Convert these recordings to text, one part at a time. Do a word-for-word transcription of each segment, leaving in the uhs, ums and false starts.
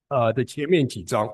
呃的前面几章。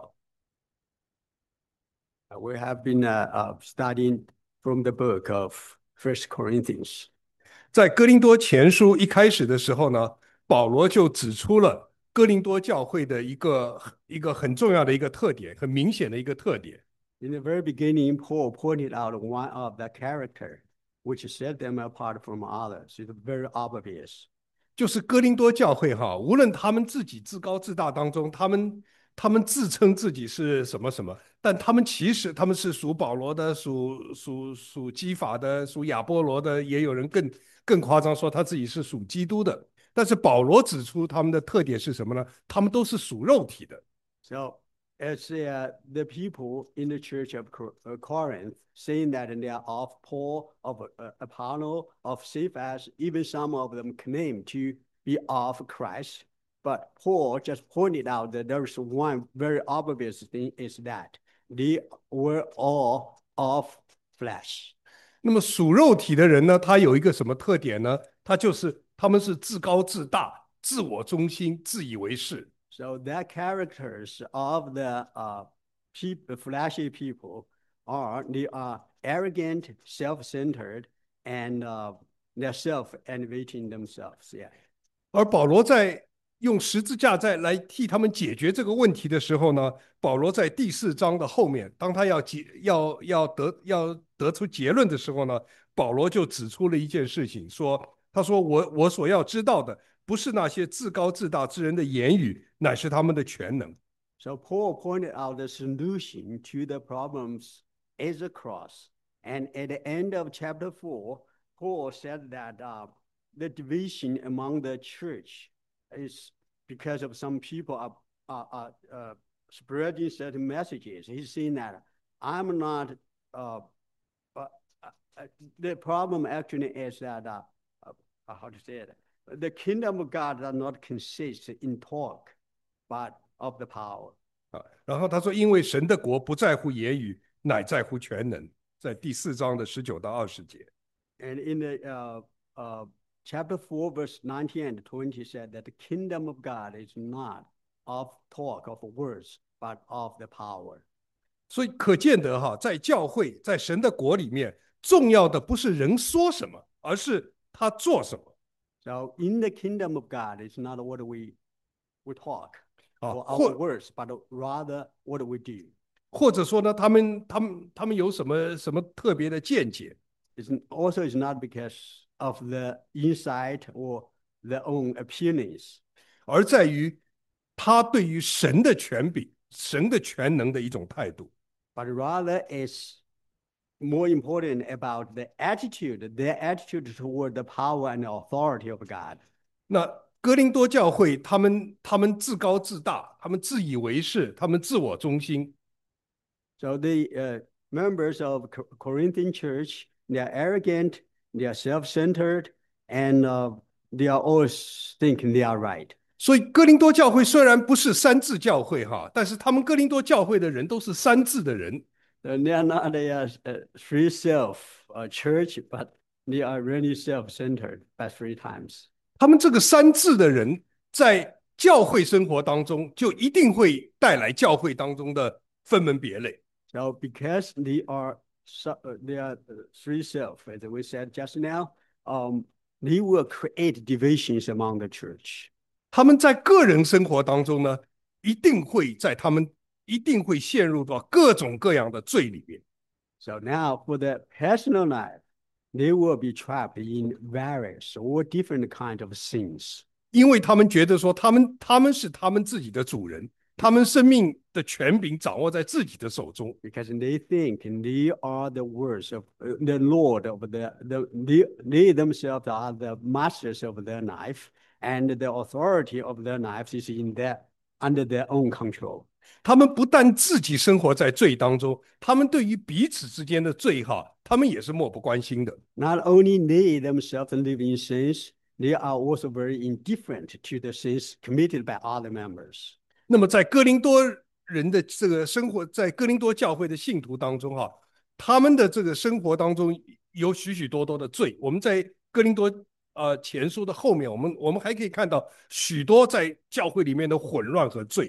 Uh, We have been uh, uh, studying from the book of First Corinthians. 在哥林多前书一开始的时候呢，保罗就指出了哥林多教会的一个一个很重要的一个特点，很明显的一个特点。 In the very beginning, Paul pointed out one of the character which set them apart from others. It's very obvious. 就是哥林多教会哈，无论他们自己自高自大当中，他们他们自称自己是什么什么，但他们其实他们是属保罗的，属属属基法的，属亚波罗的，也有人更更夸张说他自己是属基督的。但是保罗指出他们的特点是什么呢？他们都是属肉体的。 So it's uh, the people in the church of uh, Corinth saying that they are of Paul, of uh, Apollo, of Cephas, even some of them claim to be of Christ. But Paul just pointed out that there's one very obvious thing is that they were all of flesh. 那么属肉体的人呢，他有一个什么特点呢？他就是他们是自高自大、自我中心、自以为是。 So the characters of the uh, people, flashy people are they are arrogant, self-centered, and uh, they're self-elevating themselves. Yeah. 而保罗在用十字架在来替他们解决这个问题的时候呢，保罗在第四章的后面，当他要结要要得要得出结论的时候呢，保罗就指出了一件事情，说他说我我所要知道的不是那些自高自大之人的言语，乃是他们的全能。 So Paul pointed out the solution to the problems is a cross. And at the end of chapter four, Paul said that uh, the division among the church is because of some people are, are, are uh, spreading certain messages. He's saying that I'm not, uh, uh, uh, the problem actually is that, uh, uh, how to say it, the kingdom of God does not consist in talk, but of the power. 啊，然后他说，因为神的国不在乎言语，乃在乎全能，在第四章的十九到二十节。 And in the uh, uh, chapter four, verse nineteen and twenty said that the kingdom of God is not of talk, of words, but of the power. 所以可见得哈，在教会，在神的国里面，重要的不是人说什么，而是他做什么 So in the kingdom of God, it's not what we, we talk 啊， or our 或 words, but rather what we do. 或者说呢，他们他们他们有什么什么特别的见解， It's also it's not because of the insight or their own opinions, 而在于他对于神的权柄、神的全能的一种态度。 but rather it's more important about the attitude, their attitude toward the power and the authority of God. 那哥林多教会，他们他们自高自大，他们自以为是，他们自我中心， So the uh, members of Corinthian church, they are arrogant, they are self-centered, and uh, they are always thinking they are right. 所以哥林多教会虽然不是三字教会哈，但是他们哥林多教会的人都是三字的人。 So they are not a, uh, a free self uh, church, but they are really self-centered by three times. 他们这个三字的人在教会生活当中，就一定会带来教会当中的分门别类。 So because they are so, uh, they are three self, as we said just now, um, they will create divisions among the church. 他们在个人生活当中呢，一定会在他们一定会陷入到各种各样的罪里面。 So now for the personal life, they will be trapped in various or different kind of sins 因为他们觉得说他们他们是他们自己的主人，他们生命的权柄掌握在自己的手中。 because they think they are the words of uh, the Lord of the, the they, they themselves are the masters of their life, and the authority of their lives is in their under their own control. 他们不但自己生活在罪当中，他们对于彼此之间的罪哈，他们也是漠不关心的。 Not only they themselves live in sins, they are also very indifferent to the sins committed by other members. 那么在哥林多人的这个生活，在哥林多教会的信徒当中哈，他们的这个生活当中有许许多多的罪。我们在哥林多呃前书的后面，我们我们还可以看到许多在教会里面的混乱和罪。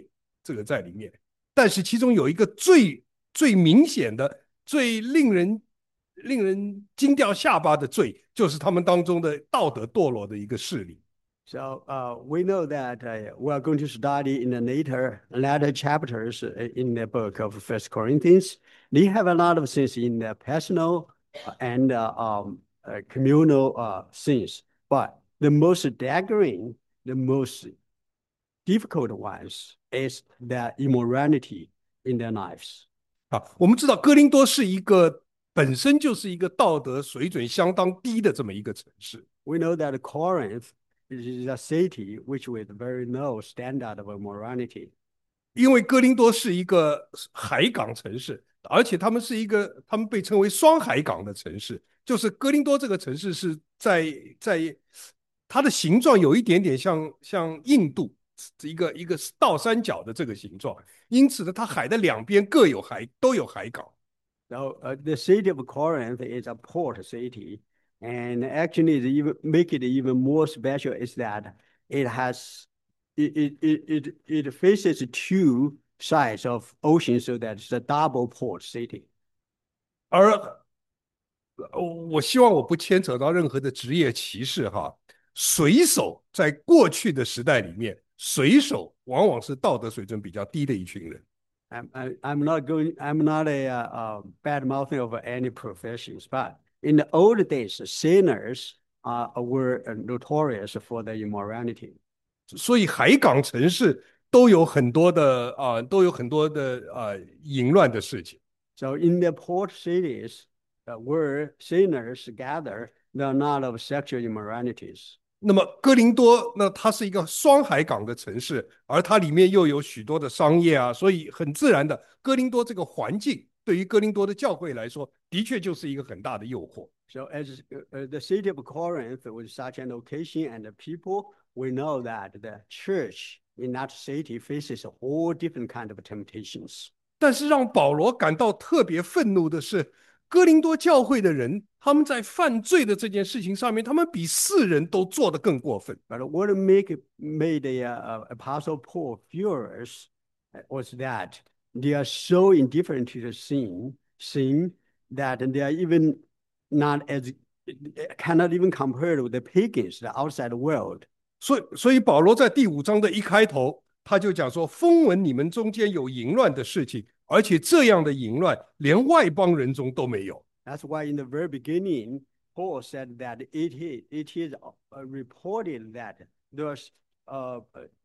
这个在里面。但是其中有一个最最明显的、最令人令人惊掉下巴的罪，就是他们当中的道德堕落的一个势力。 So uh, we know that uh, we are going to study in the later later chapters in the book of First Corinthians. They have a lot of things in the personal and uh, um, uh, communal uh, things, but the most staggering, the most difficult ones is the immorality in their lives. 啊，我们知道哥林多是一个本身就是一个道德水准相当低的这么一个城市。 We know that Corinth is a city which with very low standard of morality. 因为哥林多是一个海港城市，而且他们是一个，他们被称为双海港的城市。就是哥林多这个城市是在在它的形状有一点点像像印度一个一个倒三角的这个形状，因此呢，它海的两边各有海，都有海港。 So uh, the city of Corinth is a port city, and actually, the even make it even more special is that it has it it it it, it faces two sides of ocean, so that it's a double port city. 而我希望我不牵扯到任何的职业歧视哈。水手在过去的时代里面，水手往往是道德水准比较低的一群人。 I'm I, I'm not going. I'm not a uh, uh, bad mouthing of any professions, but in the old days, sinners uh, were notorious for their immorality. 所以海港城市都有很多的啊、呃，都有很多的啊、呃、淫乱的事情。 So in the port cities uh, where sinners gather, there are not of sexual immoralities. 那么哥林多，那它是一个双海港的城市，而它里面又有许多的商业啊，所以很自然的，哥林多这个环境对于哥林多的教会来说，的确就是一个很大的诱惑。 So as uh, the city of Corinth with such an location and the people, we know that the church in that city faces all different kind of temptations. 但是让保罗感到特别愤怒的是，哥林多教会的人，他们在犯罪的这件事情上面，他们比世人都做得更过分。 But what make made the uh, Apostle Paul furious was that they are so indifferent to the sin, sin that they are even not as cannot even compare with the pagans, the outside world. 所以，所以保罗在第五章的一开头，他就讲说：风闻你们中间有淫乱的事情，而且这样的淫乱连外邦人中都没有。 That's why in the very beginning, Paul said that it is, it is reported that there's uh,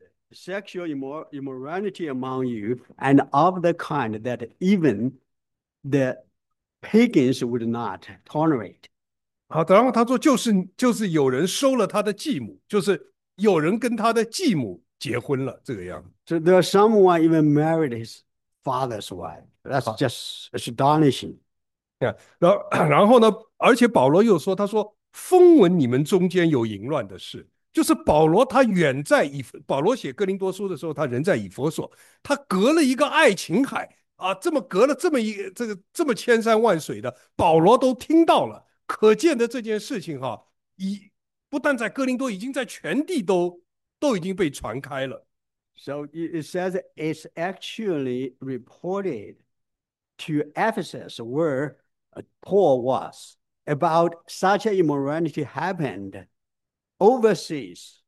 sexual immor immorality among you, and of the kind that even the pagans would not tolerate. 好，然后他说就是就是有人收了他的继母，就是有人跟他的继母结婚了，这个样子。 So there's someone even married his father's wife. That's just astonishing. 然后然后呢，而且保罗又说，他说风闻你们中间有淫乱的事，就是保罗他远在以保罗写哥林多书的时候，他人在以弗所，他隔了一个爱琴海啊，这么隔了这么一这个这么千山万水的，保罗都听到了。可见的这件事情哈，已不但在哥林多，已经在全地都都已经被传开了。 So it says it's actually reported to Ephesus, where Paul was, about such an immorality happened overseas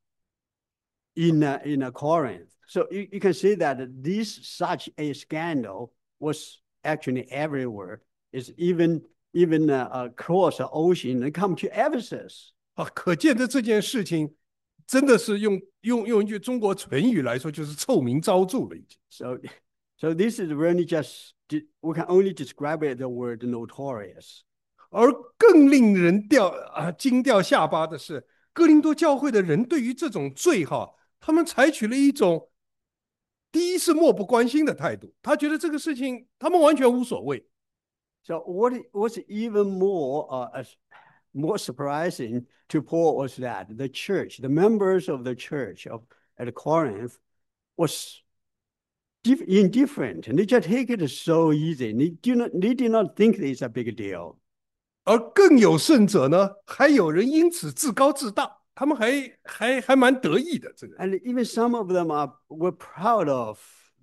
in uh, in uh, Corinth. So you, you can see that this such a scandal was actually everywhere. It's even even uh, across the ocean and come to Ephesus. 啊，可见的这件事情真的是用用用一句中国成语来说，就是臭名昭著了已经。 So, so this is really just we can only describe it the word notorious. 而更令人掉啊惊掉下巴的是，哥林多教会的人对于这种罪哈，他们采取了一种第一是漠不关心的态度，他觉得这个事情他们完全无所谓。 So what was even more uh, more surprising to Paul was that the church, the members of the church of at Corinth, was indifferent, and they just take it so easy. They do not, they did not think it's a big deal. 而更有甚者呢，还有人因此自高自大，他们还还还蛮得意的。这个 And even some of them are were proud of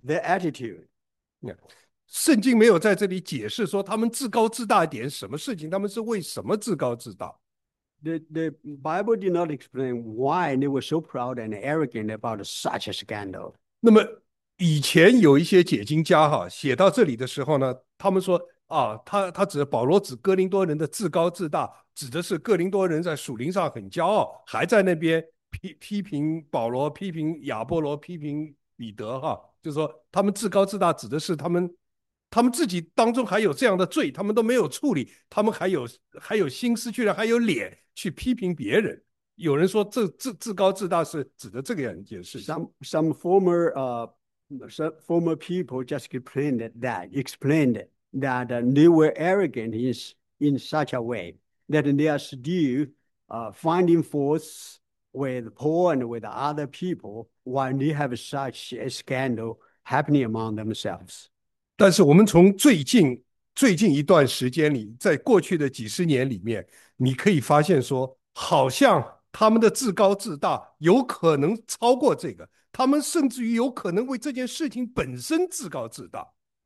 their attitude. 圣经没有在这里解释说他们自高自大点什么事情，他们是为什么自高自大。 The, the Bible did not explain why they were so proud and arrogant about such a scandal. 那么以前有一些解经家哈写到这里的时候呢，他们说啊，他他指保罗指哥林多人的自高自大，指的是哥林多人在属灵上很骄傲，还在那边批批评保罗、批评亚波罗、批评彼得哈，就是说他们自高自大，指的是他们他们自己当中还有这样的罪，他们都没有处理，他们还有还有心思去了，还有脸去批评别人。有人说这自自高自大是指的这个样一件事情。 Some some former uh some former people just explained that explained that uh, they were arrogant in in such a way that they are still uh, finding faults with Paul and with other people while they have such a scandal happening among themselves. 但是我们从最近最近一段时间里，在过去的几十年里面，你可以发现说，好像他们的自高自大有可能超过这个，他们甚至于有可能为这件事情本身自高自大。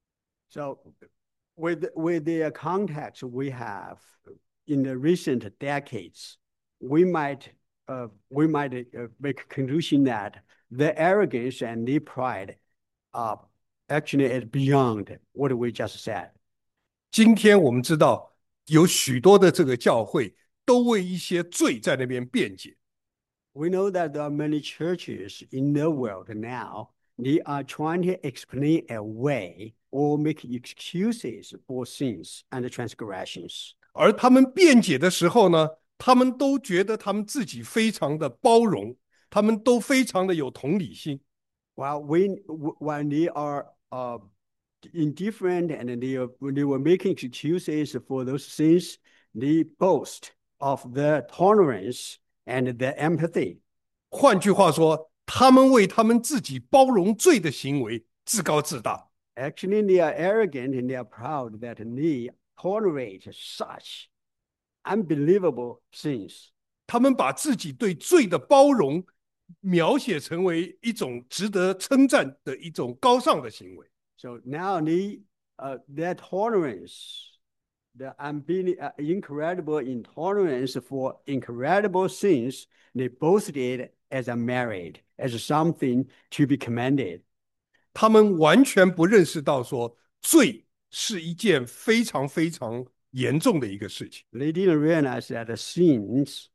So, with with the context we have in the recent decades, we might uh, we might uh, make a conclusion that the arrogance and the pride uh, actually is beyond what we just said. 今天我们知道有许多的这个教会都为一些罪在那边辩解。 We know that there are many churches in the world now. They are trying to explain away or make excuses for sins and transgressions. 而他们辩解的时候呢，他们都觉得他们自己非常的包容，他们都非常的有同理心。 While when when they are uh, indifferent and they are, when they were making excuses for those sins, they boast of their tolerance and their empathy. 换句话说，他们为他们自己包容罪的行为自高自大。 Actually, they are arrogant and they are proud that they tolerate such unbelievable sins. 他们把自己对罪的包容描写成为一种值得称赞的一种高尚的行为。 So now they, uh, their tolerance, the unbe- uh, incredible intolerance for incredible sins, they boasted it as a merit, as something to be commended. 他们完全不认识到说罪是一件非常非常严重的一个事情。 They didn't realize that the sins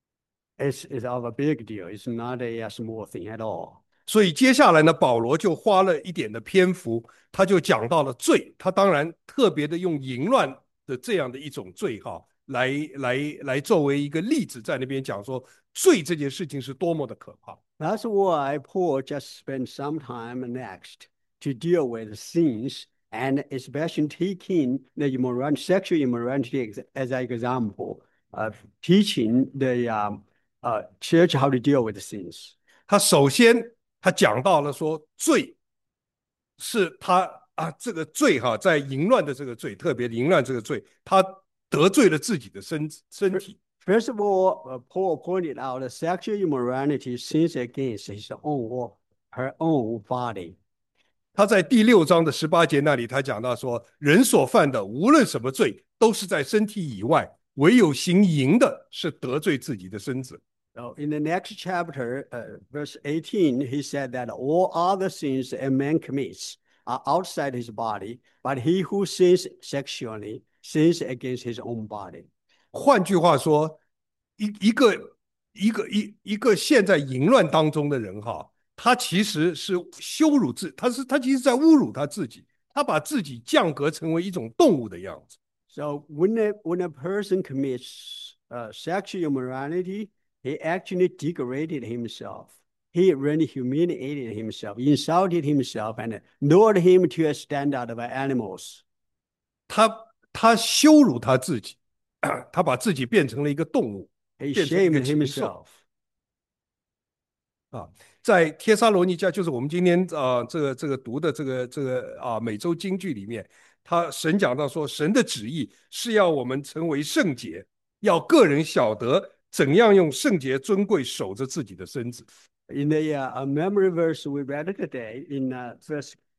is, is of a big deal. It's not a, a small thing at all. 所以接下来呢，保罗就花了一点的篇幅，他就讲到了罪。他当然特别的用淫乱的这样的一种罪哈，来来来作为一个例子，在那边讲说罪这件事情是多么的可怕。 That's why Paul just spent some time next to deal with sins and especially taking the immorality, sexual immorality as an example of teaching the um, uh, church how to deal with sins. 他首先他讲到了说罪是他啊这个罪哈，在淫乱的这个罪，特别淫乱这个罪，他得罪了自己的身身体。 First of all, uh, Paul pointed out that sexual immorality sins against his own or her own body. 他在第六章的十八节那里，他讲到说，人所犯的无论什么罪，都是在身体以外，唯有行淫的，是得罪自己的身子。 So in the next chapter, uh, verse eighteen, he said that all other sins a man commits are outside his body, but he who sins sexually sins against his own body. 换句话说，一一个一个一一个陷在淫乱当中的人哈，他其实是羞辱自，他是他其实在侮辱他自己，他把自己降格成为一种动物的样子。 So when a, when a person commits uh, sexual immorality, he actually degraded himself. He really humiliated himself, insulted himself, and lowered him to a standard of animals. 他他羞辱他自己。他把自己变成了一个动物， He 变成一个 shamed 禽兽 himself. 啊。在帖撒罗尼迦，就是我们今天啊、呃、这个这个读的这个这个啊每周经句里面，他神讲到说，神的旨意是要我们成为圣洁，要个人晓得怎样用圣洁尊贵守着自己的身子。 In the uh, memory verse we read today in uh, First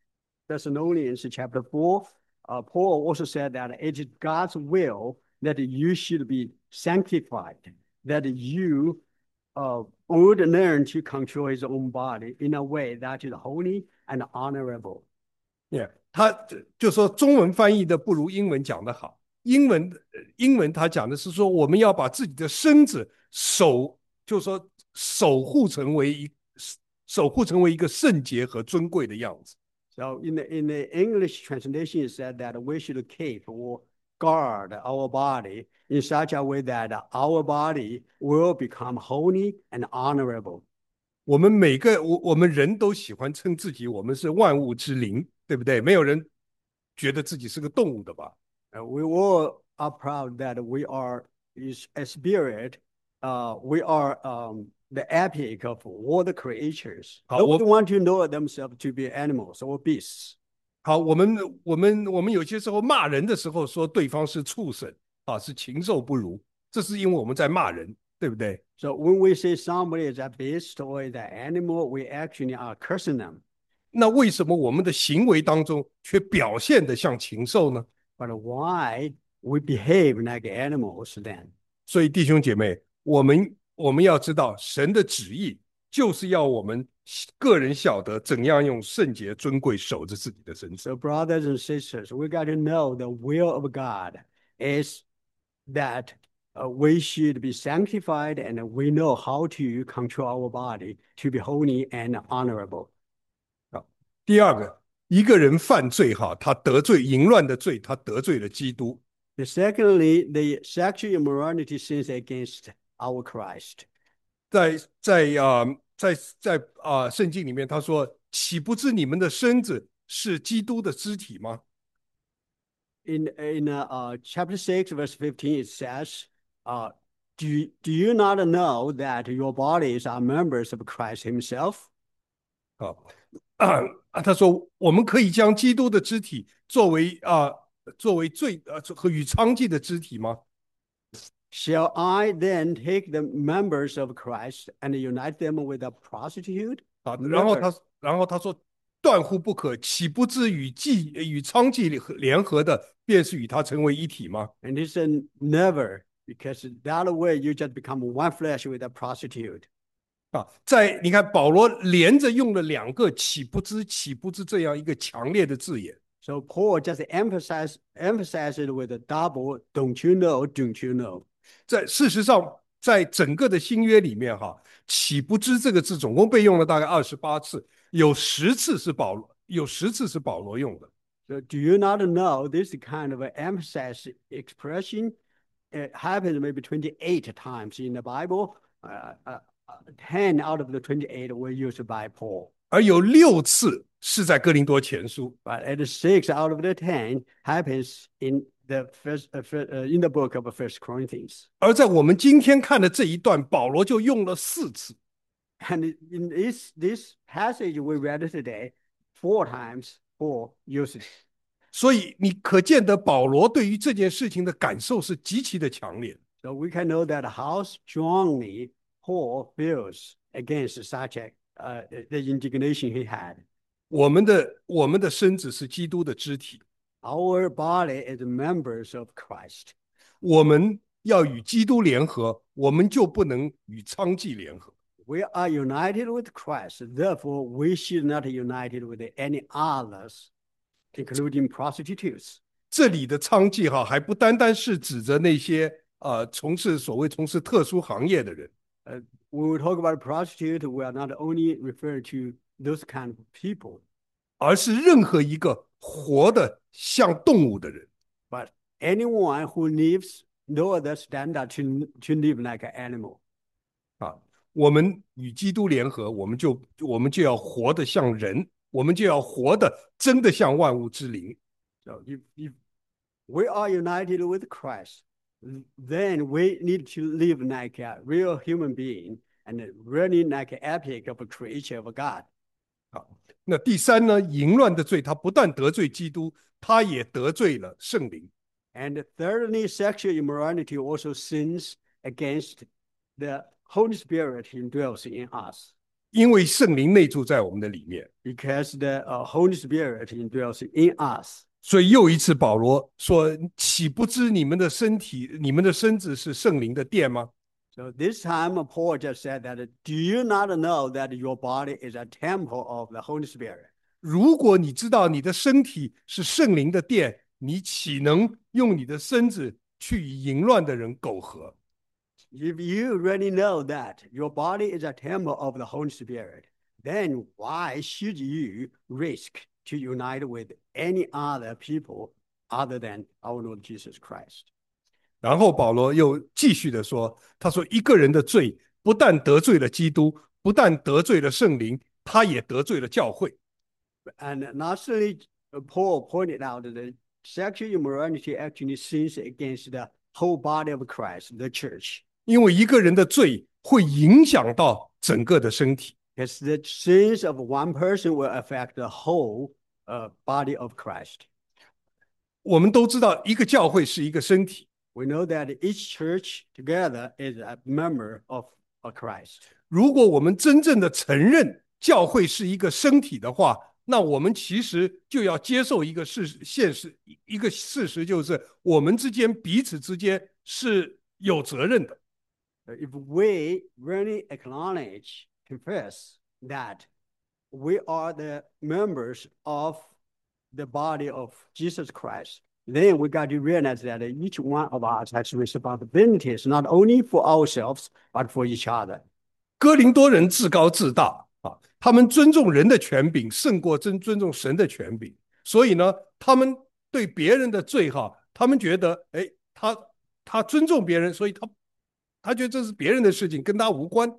Thessalonians chapter four, uh, Paul also said that it is God's will that you should be sanctified, that you uh, would learn to control his own body in a way that is holy and honorable. Yeah，他就说中文翻译的不如英文讲的好。英文英文他讲的是说，我们要把自己的身子守，就是说守护成为一守护成为一个圣洁和尊贵的样子。 So in the in the English translation, it said that we should keep or guard our body in such a way that our body will become holy and honorable. 我们每个我我们人都喜欢称自己我们是万物之灵，对不对？没有人觉得自己是个动物的吧？ Uh, we all are proud that we are is a spirit. Uh, we are um, the epic of all the creatures. 好， No 我 one want to know themselves to be animals or beasts. 好，我们我们我们有些时候骂人的时候说对方是畜生啊，是禽兽不如，这是因为我们在骂人，对不对？ So when we say somebody is a beast or is an animal, we actually are cursing them. 那为什么我们的行为当中却表现得像禽兽呢？ But why we behave like animals then? 所以弟兄姐妹，我们我们要知道神的旨意就是要我们个人晓得怎样用圣洁尊贵守着自己的身子。 So brothers and sisters, we got to know the will of God is that uh, we should be sanctified and we know how to control our body to be holy and honorable. 第二个，一个人犯罪哈，他得罪淫乱的罪，他得罪了基督。 Secondly, the sexual immorality sins against our Christ. 在在啊、呃、在在啊、呃、圣经里面他说，岂不知你们的身子是基督的肢体吗？ In in uh, uh, chapter six, verse fifteen, it says, uh, "Do do you not know that your bodies are members of Christ Himself?" 啊啊，他说我们可以将基督的肢体作为啊、呃、作为罪呃和与娼妓的肢体吗？ Shall I then take the members of Christ and unite them with a prostitute? 啊，然后 Never. 他然后他说断乎不可，岂不知与妓与娼妓联合的，便是与他成为一体吗？ And he said, never, because that way you just become one flesh with a prostitute. 啊，在你看保罗连着用了两个岂不知岂不知这样一个强烈的字眼。 So Paul just emphasized emphasized it with a double, don't you know, don't you know? 在事实上，在整个的新约里面哈，岂不知这个字总共被用了大概二十八次，有十次是保罗，有十次是保罗用的。 So do you not know this kind of an emphasis expression it happens maybe twenty-eight times in the Bible? Uh, uh, ten out of the twenty-eight were used by Paul. 而有六次是在哥林多前书。 But at six out of the ten happens in the first, uh, first uh, in the book of First Corinthians. 而在我们今天看的这一段，保罗就用了四次。 And in this this passage we read today, four times Paul uses it. 所以你可见得保罗对于这件事情的感受是极其的强烈。 So we can know that how strongly Paul feels against such a uh, the indignation he had. 我们的我们的身子是基督的肢体， Our body is members of Christ. 我们要与基督联合，我们就不能与娼妓联合。 We are united with Christ, therefore we should not unite with any others, including prostitutes. 这里的娼妓哈，还不单单是指着那些呃从事所谓从事特殊行业的人， Uh, when we talk about prostitute, we are not only referring to those kind of people, 而是任何一个活的像动物的人。 but anyone who lives no other standard to, to live like an animal. 啊，我们与基督联合，我们就我们就要活得像人，我们就要活得真的像万物之灵。 So if, if we are united with Christ, then we need to live like a real human being and really like an epic of a creature of God. 好，那第三呢，淫乱的罪，他不但得罪基督，他也得罪了圣灵。 And thirdly, sexual immorality also sins against the Holy Spirit who dwells in us. 因为圣灵内住在我们的里面。 because the uh, Holy Spirit indwells in us. 所以又一次保罗说：岂不知你们的身体、你们的身子是圣灵的殿吗？ So this time Paul just said that, do you not know that your body is a temple of the Holy Spirit? 如果你知道你的身体是圣灵的殿，你岂能用你的身子去与淫乱的人苟合？ If you really know that your body is a temple of the Holy Spirit, then why should you risk to unite with any other people other than our Lord Jesus Christ? 然后保罗又继续的说：他说一个人的罪不但得罪了基督，不但得罪了圣灵，他也得罪了教会。 And not only Paul pointed out that sexual immorality actually sins against the whole body of Christ, the church. 因为一个人的罪会影响到整个的身体。 Because the sins of one person will affect the whole uh, body of Christ. 我们都知道，一个教会是一个身体。 We know that each church together is a member of, of Christ. 如果我们真正的承认教会是一个身体的话，那我们其实就要接受一个事实现实，一个事实就是我们之间彼此之间是有责任的。 If we really acknowledge, confess that we are the members of the body of Jesus Christ, then we got to realize that each one of us has responsibilities, not only for ourselves, but for each other. 哥林多人自高自大啊，他们尊重人的权柄胜过尊尊重神的权柄，所以呢，他们对别人的罪哈，他们觉得，哎，他他尊重别人，所以他他觉得这是别人的事情，跟他无关。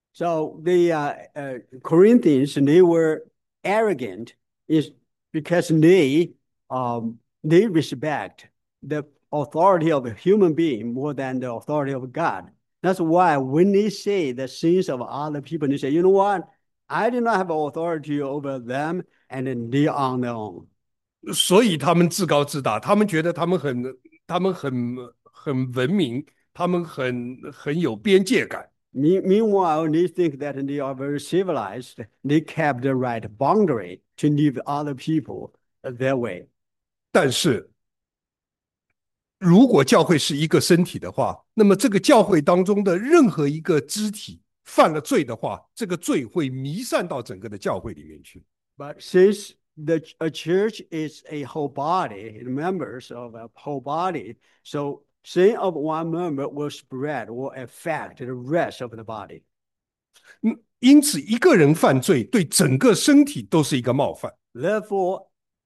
So the uh, uh, Corinthians, they were arrogant is because they um, they respect the authority of a human being more than the authority of God. That's why when they say the sins of other people, they say, you know what? I do not have authority over them, and then they are on their own. 所以他们自高自大，他们觉得他们很他们很很文明，他们很很有边界感。 Meanwhile, they think that they are very civilized. They kept the right boundary to leave other people their way. 但是，如果教会是一个身体的话，那么这个教会当中的任何一个肢体犯了罪的话，这个罪会弥散到整个的教会里面去。 But since the a church is a whole body, members of a whole body, so sin of one member will spread, will affect the rest of the body. 嗯，因此一个人犯罪对整个身体都是一个冒犯。 Therefore,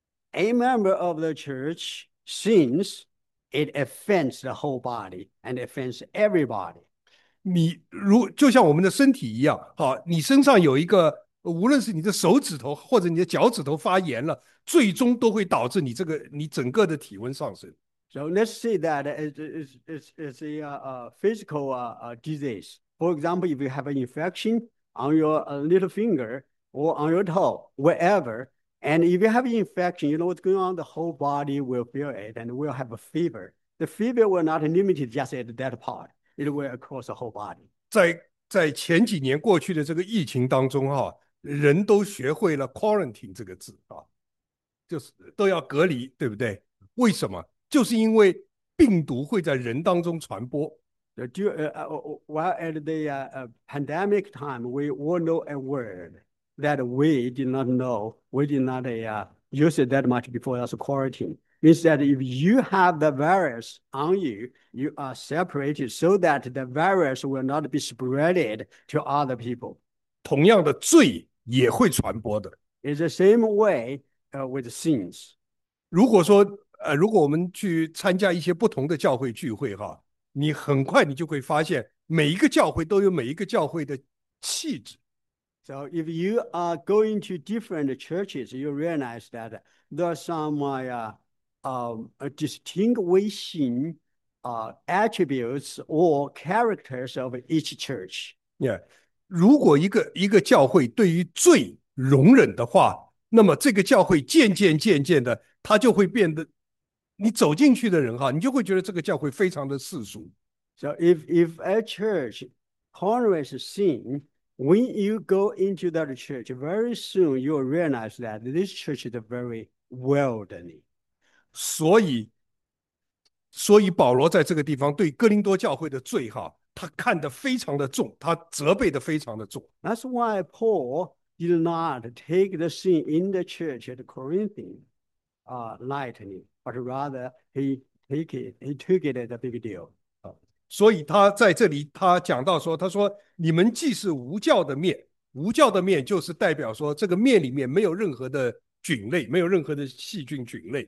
a member of the church sins, it offends the whole body and offends everybody. 你如就像我们的身体一样，好，你身上有一个，无论是你的手指头或者你的脚趾头发炎了，最终都会导致你这个你整个的体温上升。 So let's say that it's, it's, it's, it's a uh, physical uh, uh, disease. For example, if you have an infection on your uh, little finger or on your toe, wherever, and if you have an infection, you know what's going on, the whole body will feel it and will have a fever. The fever will not limit just at that part. It will across the whole body. 在在前几年过去的这个疫情当中哈、啊，人都学会了 quarantine 这个字啊，就是都要隔离，对不对？为什么？就是因为病毒会在人当中传播。 The, uh, uh, while at the uh, uh, pandemic time, we all know a word that we did not know. We did not uh, use it that much before as a quarantine. Means that if you have the virus on you, you are separated so that the virus will not be spreaded to other people. 同样的，罪也会传播的。 It's the same way uh, with sins. 如果说呃，如果我们去参加一些不同的教会聚会哈，你很快你就会发现，每一个教会都有每一个教会的气质。 So if you are going to different churches, you realize that there are some uh, um, distinguishing uh, attributes or characters of each church. Yeah. 如果一个一个教会对于罪容忍的话，那么这个教会渐渐渐渐的，它就会变得，你走进去的人哈，你就会觉得这个教会非常的世俗。 So if if a church tolerates sin, when you go into that church, very soon you'll realize that this church is very worldly. 所以，所以保罗在这个地方对哥林多教会的罪哈，他看得非常的重，他责备的非常的重。 That's why Paul did not take the sin in the church at Corinthian uh, lightly, but rather he take it, he took it as a big deal. 所以他在这里他讲到说，他说你们既是无酵的面，无酵的面就是代表说这个面里面没有任何的菌类，没有任何的细菌菌类。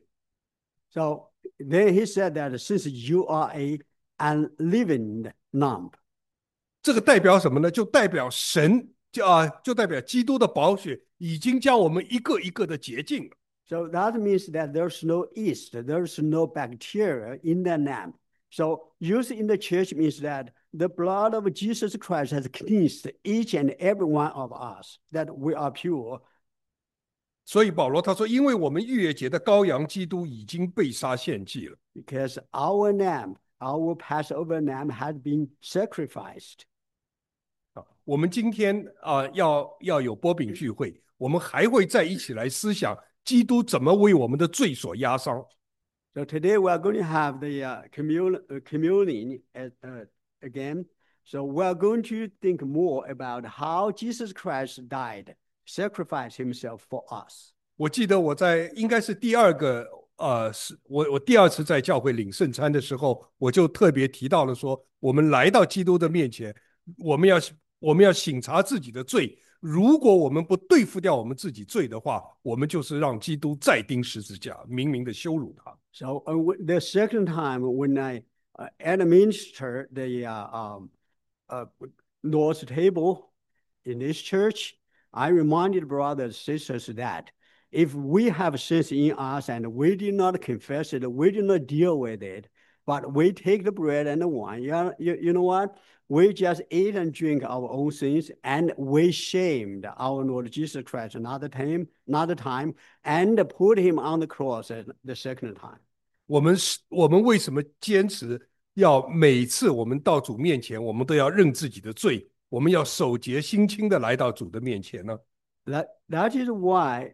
So then he said that since you are a unleavened lump, 这个代表什么呢？就代表神就啊，就代表基督的宝血已经将我们一个一个的洁净了。 so that means that there's no yeast, there's no bacteria in the lamb. So used in the church means that the blood of Jesus Christ has cleansed each and every one of us, that we are pure. 所以保罗他说，因为我们逾越节的羔羊基督已经被杀献祭了。 Because our lamb, our Passover lamb has been sacrificed. 我们今天啊、呃、要要有波饼聚会，我们还会再一起来思想基督怎么为我们的罪所压伤。 So today we are going to have the uh, commun uh, communion at, uh, again. So we are going to think more about how Jesus Christ died, sacrificed himself for us. 我记得我在应该是第二个呃，是我我第二次在教会领圣餐的时候，我就特别提到了说，我们来到基督的面前，我们要我们要省察自己的罪。如果我们不对付掉我们自己罪的话，我们就是让基督再钉十字架，明明的羞辱他。 So uh, the second time when I uh, administered the uh, um, uh, Lord's table in this church, I reminded brothers and sisters that if we have sins in us and we did not confess it, we did not deal with it, but we take the bread and the wine, you, you, you know what? We just eat and drink our own sins, and we shamed our Lord Jesus Christ another time, another time, and put him on the cross the second time. 我们是，我们为什么坚持要每次我们到主面前，我们都要认自己的罪，我们要守节心清的来到主的面前呢？ That, that is why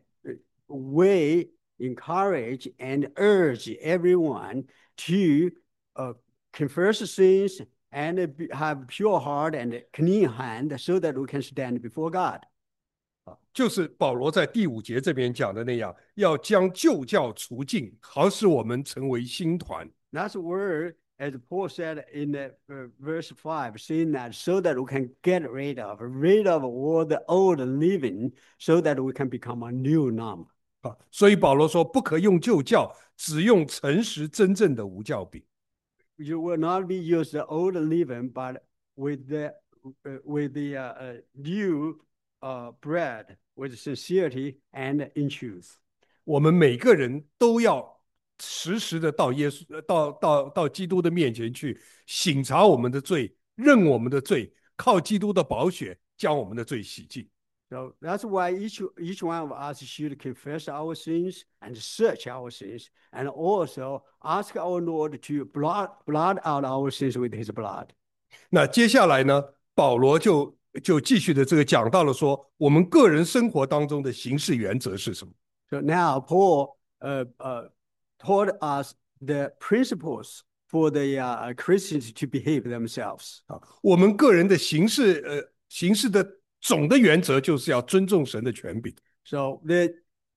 we encourage and urge everyone to uh, confess sins and have pure heart and clean hand so that we can stand before God. 就是保罗在第五节这边讲的那样，要将旧教除尽，好使我们成为新团。 That's where, as Paul said in the, uh, verse five, saying that so that we can get rid of, rid of all the old living, so that we can become a new lump. 啊，所以保罗说，不可用旧教，只用诚实真正的无教饼。 You will not be used the old leaven, but with the uh, with the uh, uh, new uh, bread, with sincerity and in truth. 我们每个人都要时时的到耶稣、到到到基督的面前去省察我们的罪，认我们的罪，靠基督的宝血将我们的罪洗净。 So that's why each each one of us should confess our sins and search our sins, and also ask our Lord to blot blot out our sins with His blood. 那接下来呢，保罗就就继续的这个讲到了说，我们个人生活当中的行事原则是什么？ So now Paul uh, uh, taught us the principles for the uh, Christians to behave themselves. 啊，我们个人的行事呃行事的总的原则就是要尊重神的权柄。 So the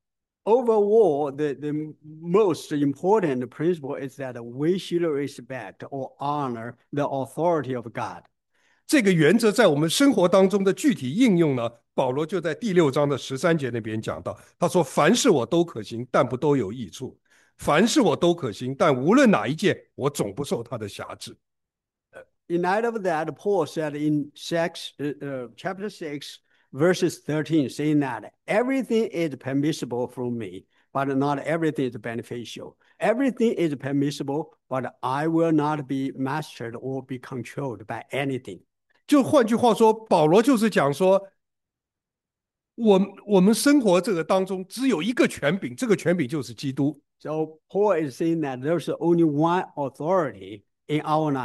overall, the, the most important principle is that we should respect or honor the authority of God. 这个原则在我们生活当中的具体应用呢，保罗就在第六章的十三节那边讲到，他说：“凡事我都可行，但不都有益处；凡事我都可行，但无论哪一件，我总不受他的辖制。” In light of that, Paul said in six, uh, chapter six, verses thirteen, saying that everything is permissible from me, but not everything is beneficial. Everything is permissible, but I will not be mastered or be controlled by anything. 就换句话说，保罗就是讲说，我我们生活这个当中只有一个权柄，这个权柄就是基督。 So Paul is saying that there's only one authority in our life,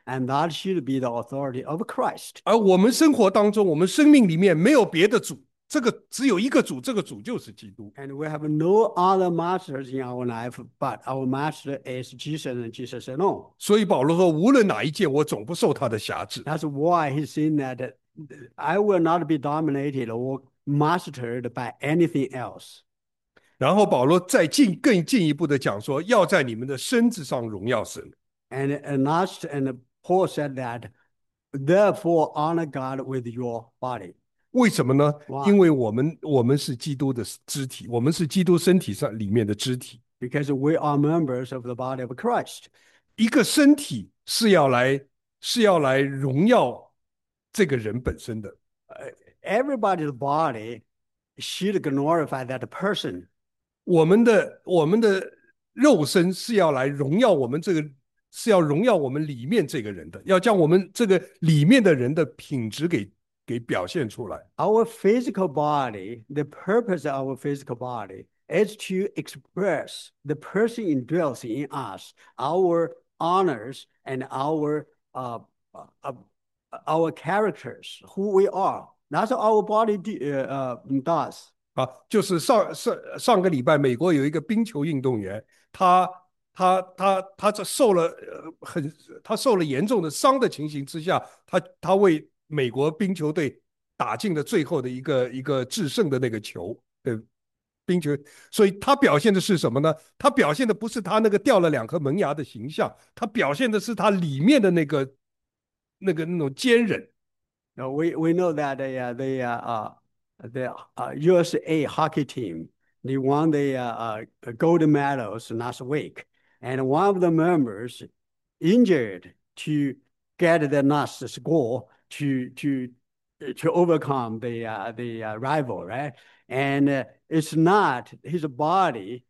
And that should be the authority of Christ. 而我们生活当中，我们生命里面没有别的主，这个只有一个主，这个主就是基督。 And we have no other masters in our life, but our master is Jesus and Jesus alone. 所以保罗说，无论哪一件，我总不受他的辖制。 That's why he's saying that I will not be dominated or mastered by anything else. 然后保罗再进更进一步的讲说，要在你们的身子上荣耀神。 And, and last, and Paul said that, therefore honor God with your body. 为什么呢？ Why? 因为我们我们是基督的肢体，我们是基督身体上里面的肢体。 Because we are members of the body of Christ. 一个身体是要来是要来荣耀这个人本身的。 Everybody's body should glorify that person. 我们的我们的肉身是要来荣耀我们这个，是要荣耀我们里面这个人的，要将我们这个里面的人的品质给给表现出来。 Our physical body, the purpose of our physical body is to express the person indwells in us, our honors and our uh, uh, our characters, who we are. That's what our body uh, uh, does. 啊，就是上上上个礼拜，美国有一个冰球运动员，他他他他这受了呃很他受了严重的伤的情形之下，他他为美国冰球队打进了最后的一个一个制胜的那个球，对，冰球。所以他表现的是什么呢？他表现的不是他那个掉了两颗门牙的形象，他表现的是他里面的那个那个那种坚韧。 Now, we we know that the uh, the uh, the uh, U S A hockey team, they won the uh, uh, gold medals last week, and one of the members injured to get the last score to to to overcome the uh, the uh, rival, right? And uh, it's not his body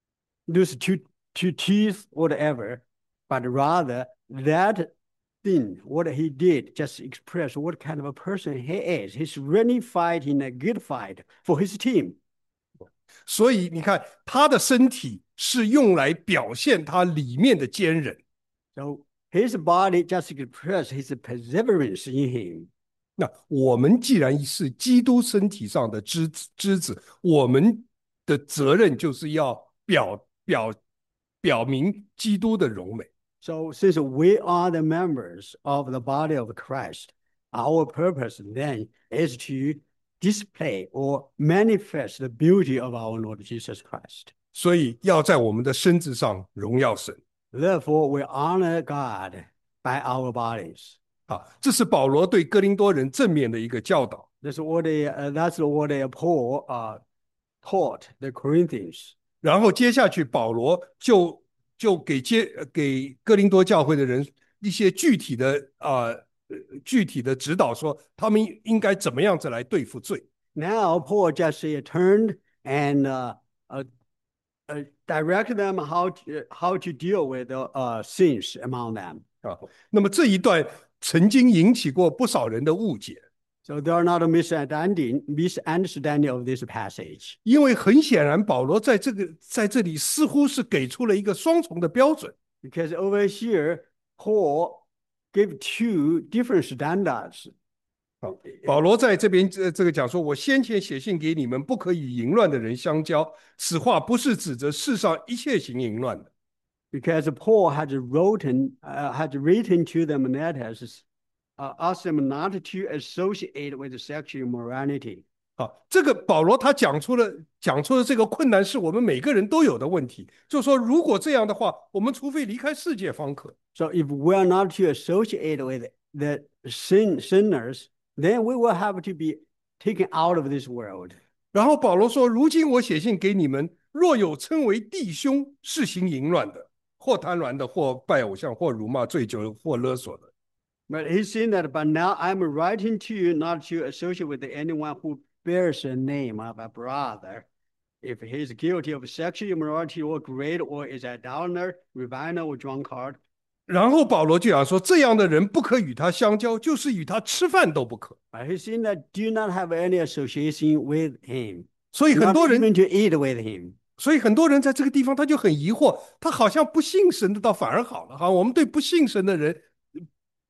lose two two teeth or whatever, but rather that thing, what he did, just express what kind of a person he is. He's really fighting a good fight for his team. 所以你看，他的身体是用来表现他里面的坚韧。 So his body just express his perseverance in him. 那我们既然是基督身体上的枝子，枝子，我们的责任就是要表表表明基督的荣美。 So since we are the members of the body of Christ, our purpose then is to display or manifest the beauty of our Lord Jesus Christ. 所以要在我们的身子上荣耀神。 Therefore, we honor God by our bodies. 啊，这是保罗对哥林多人正面的一个教导。 That's what they, uh, that's what they, Paul uh, taught the Corinthians. 然后接下去保罗就就给接给哥林多教会的人一些具体的啊、呃、具体的指导，说他们应该怎么样子来对付罪。 Now Paul just uh, turned and uh, uh, uh, direct them how to, how to deal with uh, uh, sins among them. 啊，那么这一段曾经引起过不少人的误解， So there are not a misunderstanding, misunderstanding of this passage. 因为很显然保罗在这个在这里似乎是给出了一个双重的标准。 Because over here, Paul gave two different standards. 保罗在这边这这个讲说，我先前写信给你们，不可与淫乱的人相交。此话不是指着世上一切行淫乱的。 Because Paul had written, uh, had written to them letters, uh, asked them not to associate with sexual immorality. 好，这个保罗他讲出了讲出了这个困难是我们每个人都有的问题，就是说如果这样的话，我们除非离开世界方可。 So if we are not to associate with the sin, sinners, then we will have to be taken out of this world. 然后保罗说：“如今我写信给你们，若有称为弟兄是行淫乱的，或贪婪的，或拜偶像，或辱骂、醉酒，或勒索的。” But he's saying that, but now I'm writing to you not to associate with anyone who bears the name of a brother. If he is guilty of sexual immorality or greed, or is a downer, reviner, or drunkard. 然后保罗就讲说，这样的人不可与他相交，就是与他吃饭都不可。 But he's saying that do not have any association with him. 所以很 Not 多人 even to eat with him. 所以很多人在这个地方他就很疑惑，他好像不信神的倒反而好了哈。我们对不信神的人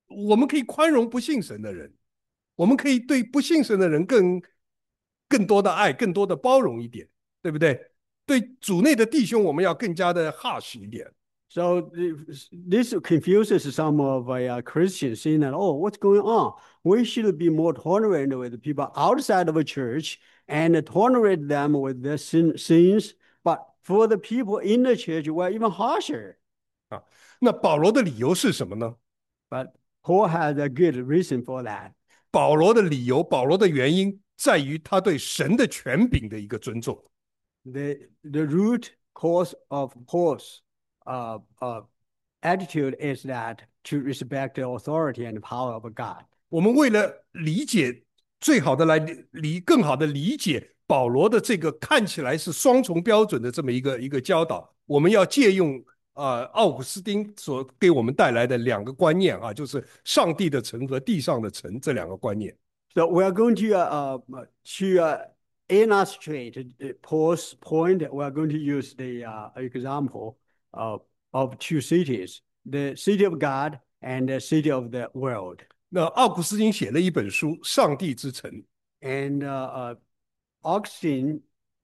我们可以宽容不信神的人，我们可以对不信神的人更更多的爱，更多的包容一点，对不对？对主内的弟兄，我们要更加的 harsh 一点。 So this confuses some of uh, Christians saying that, oh, what's going on? We should be more tolerant with people outside of a church and tolerate them with their sin, sins. But for the people in the church, we're even harsher. 啊，那保罗的理由是什么呢？ But Paul has a good reason for that. 保罗的理由，保罗的原因在于他对神的权柄的一个尊重。 The, the root cause of Paul's uh, uh, attitude is that to respect the authority and power of God. 我们为了理解，最好的来理，更好的理解保罗的这个看起来是双重标准的这么一个一个教导，我们要借用啊、呃、奥古斯丁所给我们带来的两个观念啊，就是上帝的城和地上的城这两个观念。 So we are going to uh, to uh, illustrate Paul's point. We are going to use the uh, example of, of two cities, the city of God and the city of the world. 那奥古斯丁写了一本书《上帝之城》， And uh, uh, Augustine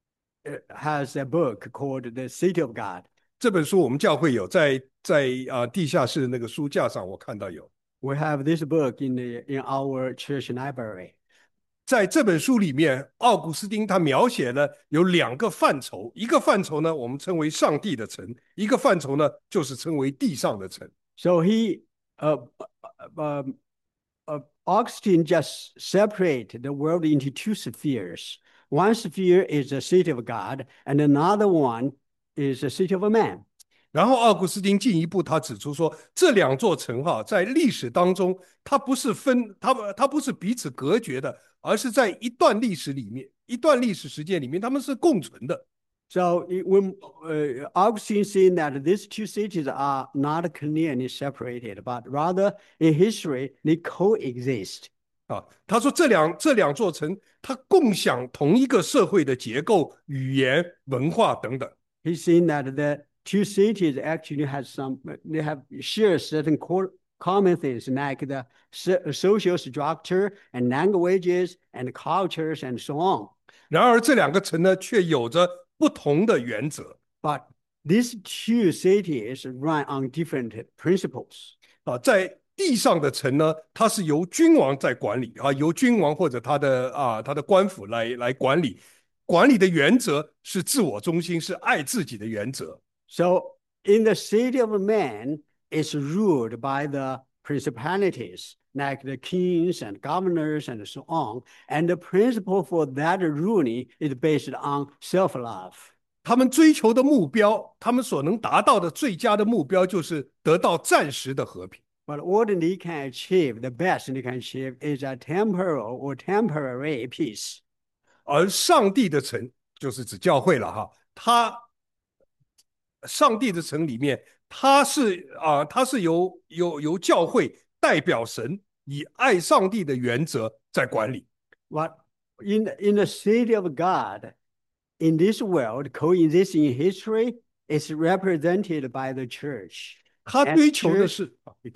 has a book called The City of God. 这本书我们教会有在在啊、呃、地下室那个书架上，我看到有。 We have this book in the in our church library. 在这本书里面，奥古斯丁他描写了有两个范畴，一个范畴呢，我们称为上帝的城；一个范畴呢，就是称为地上的城。 So he, uh, uh, uh, Augustine just separate the world into two spheres. One sphere is the city of God, and another one is the city of a man. 然后奥古斯丁进一步他指出说，这两座城哈，在历史当中，它不是分，它它不是彼此隔绝的，而是在一段历史里面，一段历史时间里面，他们是共存的。 So when uh, Augustine saying that these two cities are not clearly separated, but rather in history they coexist. 啊，他说这两这两座城，它共享同一个社会的结构、语言、文化等等。 He's saying that the two cities actually has some, they have share certain common things like the social structure and languages and cultures and so on. 然而这两个城呢，却有着不同的原则。 But these two cities run on different principles. 啊，在地上的城呢，它是由君王在管理啊，由君王或者他的啊他的官府来来管理。管理的原则是自我中心，是爱自己的原则。 So in the city of man, it's ruled by the principalities, like the kings and governors and so on. And the principle for that ruling is based on self-love. 他们追求的目标，他们所能达到的最佳的目标，就是得到暂时的和平。 But what they can achieve, the best they can achieve, is a temporal or temporary peace. 而上帝的城就是指教会了哈，他上帝的城里面，他是啊、呃，他是由由由教会代表神，以爱上帝的原则在管理。 What in in the city of God, in this world, coexisting in history, is represented by the church. 他追求的是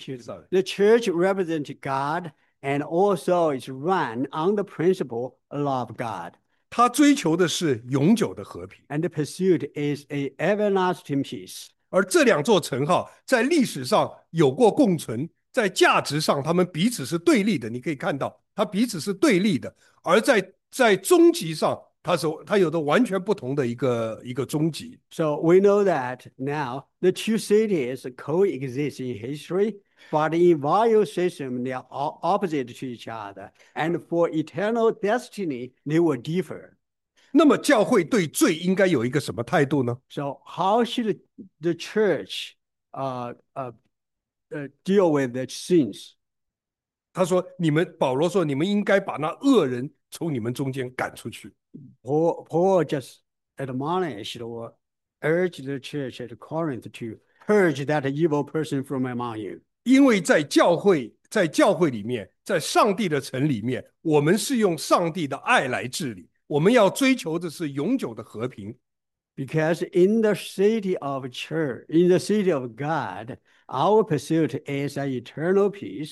The church represents God and also is run on the principle of God. 他追求的是永久的和平。 And the pursuit is a everlasting peace. 而这两座城哈，在历史上有过共存，在价值上他们彼此是对立的。你可以看到，它彼此是对立的，而在在终极上，它是它有着完全不同的一个一个终极。 So we know that now the two cities coexist in history, but in value system they are opposite to each other, and for eternal destiny they will differ. 那么教会对罪应该有一个什么态度呢？ So how should the church uh, uh, uh, deal with the sins? 他说：“你们保罗说，你们应该把那恶人从你们中间赶出去。” Paul, Paul just admonished or urged the church at Corinth to purge that evil person from among you. 因为在教会，在教会里面，在上帝的城里面，我们是用上帝的爱来治理，我们要追求的是永久的和平。 Because in the city of church, in the city of God, our pursuit is an eternal peace,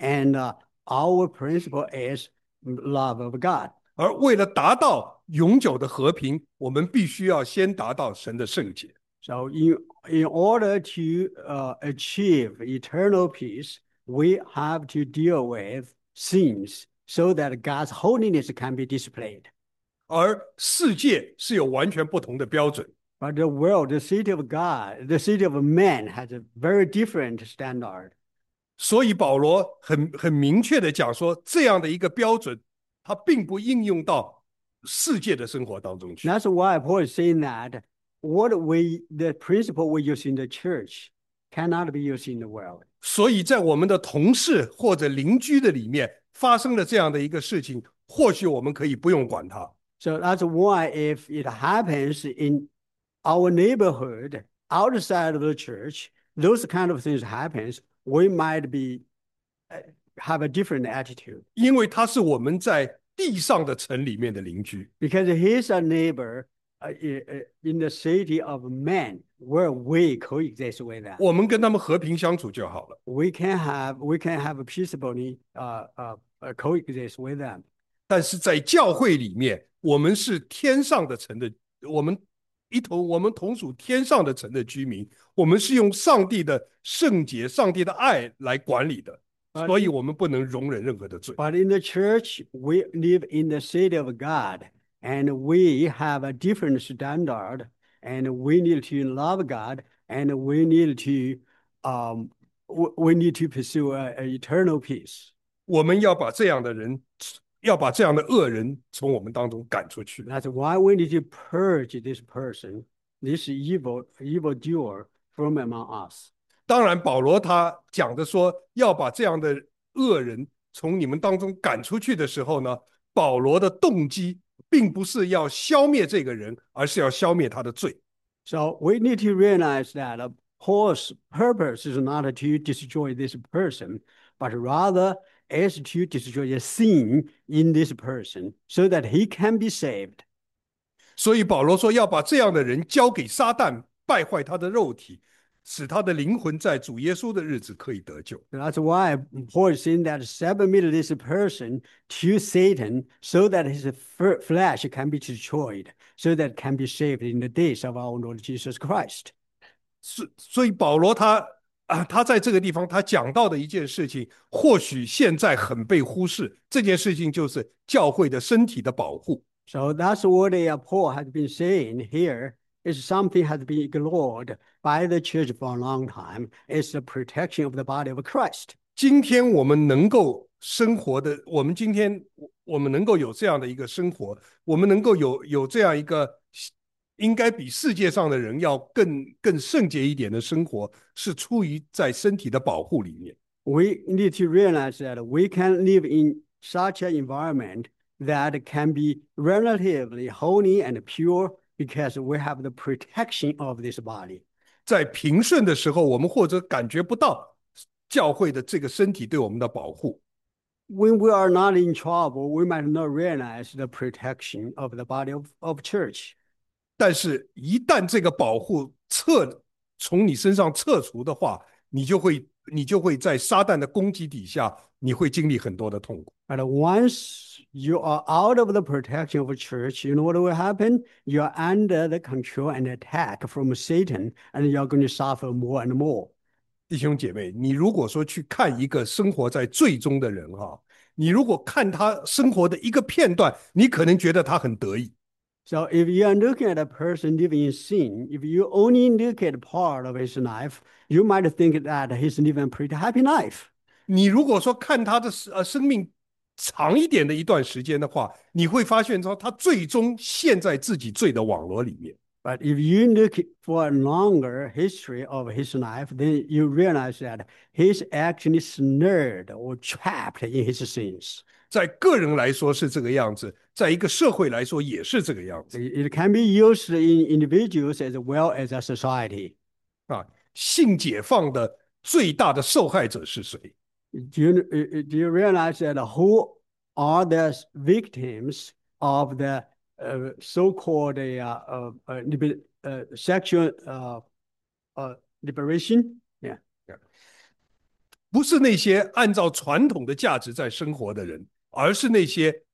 and uh, our principle is love of God. 而为了达到永久的和平，我们必须要先达到神的圣洁。 So in, in order to uh, achieve eternal peace, we have to deal with sins so that God's holiness can be displayed. 而世界是有完全不同的标准， But the world, the city of God, the city of man has a very different standard. 所以保罗很很明确的讲说，这样的一个标准，它并不应用到世界的生活当中去。 That's why Paul is saying that what we, the principle we use in the church cannot be used in the world. 所以在我们的同事或者邻居的里面发生了这样的一个事情，或许我们可以不用管它。 So that's why if it happens in our neighborhood, outside of the church, those kind of things happens, we might be uh, have a different attitude 因为他是我们在地上的城里面的邻居， because he's a neighbor uh, i- in the city of man where we coexist with them. 我们跟他们和平相处就好了。 We can have we can have a peaceably uh, uh, uh, coexist with them. 但是在教会里面，我们是天上的城的，我们一同我们同属天上的城的居民，我们是用上帝的圣洁、上帝的爱来管理的， But- 所以我们不能容忍任何的罪。 But in the church, we live in the city of God, and we have a different standard, and we need to love God, and we need to um, w- we need to pursue a, a eternal peace. 我们要把这样的人，要把这样的恶人从我们当中赶出去。 That's why we need to purge this person, this evil evil doer from among us. 当然，保罗他讲的说要把这样的恶人从你们当中赶出去的时候呢，保罗的动机并不是要消灭这个人，而是要消灭他的罪。 So we need to realize that uh, Paul's purpose is not to destroy this person, but rather is to destroy the sin in this person so that he can be saved. 所以保罗说要把这样的人交给撒旦，败坏他的肉体，使他的灵魂在主耶稣的日子可以得救。 That's why Paul is saying that submit this person to Satan so that his f- flesh can be destroyed, so that can be saved in the days of our Lord Jesus Christ. 所所以保罗他啊，他在这个地方他讲到的一件事情，或许现在很被忽视。这件事情就是教会的身体的保护。 So that's what uh, Paul has been saying here is something has been ignored by the church for a long time. It's the protection of the body of Christ. 今天我们能够生活的，我们今天我们能够有这样的一个生活，我们能够有有这样一个应该比世界上的人要更更圣洁一点的生活，是出于在身体的保护里面。 We need to realize that we can live in such an environment that can be relatively holy and pure because we have the protection of this body. 在平顺的时候，我们或者感觉不到教会的这个身体对我们的保护。 When we are not in trouble, we might not realize the protection of the body of, of church. 但是，一旦这个保护撤从你身上撤除的话，你就会你就会在撒旦的攻击底下，你会经历很多的痛苦。 But once you are out of the protection of a church, you know what will happen? You are under the control and attack from Satan, and you are going to suffer more and more. 弟兄姐妹，你如果说去看一个生活在罪中的人哈，你如果看他生活的一个片段，你可能觉得他很得意。 So if you are looking at a person living in sin, if you only look at part of his life, you might think that he's living a pretty happy life. 你如果说看他的呃生命长一点的一段时间的话，你会发现说他最终陷在自己罪的网罗里面。 But if you look for a longer history of his life, then you realize that he's actually snared or trapped in his sins. 在个人来说是这个样子，在一个社会来说也是这个样子 It it can be used in individuals as well as a society. 啊。性解放的最大的受害者是谁？ Do you, uh, do you realize that who are the victims of the uh, so-called uh, uh, uh, liber- uh, sexual uh, uh, liberation? Yeah. 不是那些按照传统的价值在生活的人，而是那些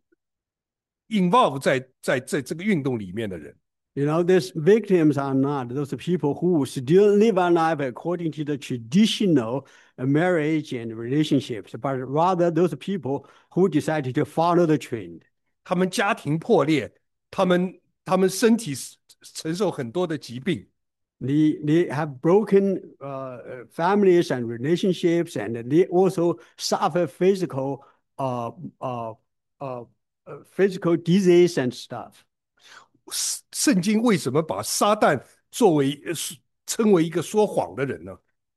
involve 在在在这个运动里面的人。 You know, these victims are not those people who still live a life according to the traditional marriage and relationships, but rather those people who decided to follow the trend. 他们家庭破裂，他们他们身体承受很多的疾病。 They, they have broken uh, families and relationships, and they also suffer physical, uh, uh, uh, physical disease and stuff. 圣经为什么把撒旦作为称为一个说谎的人呢？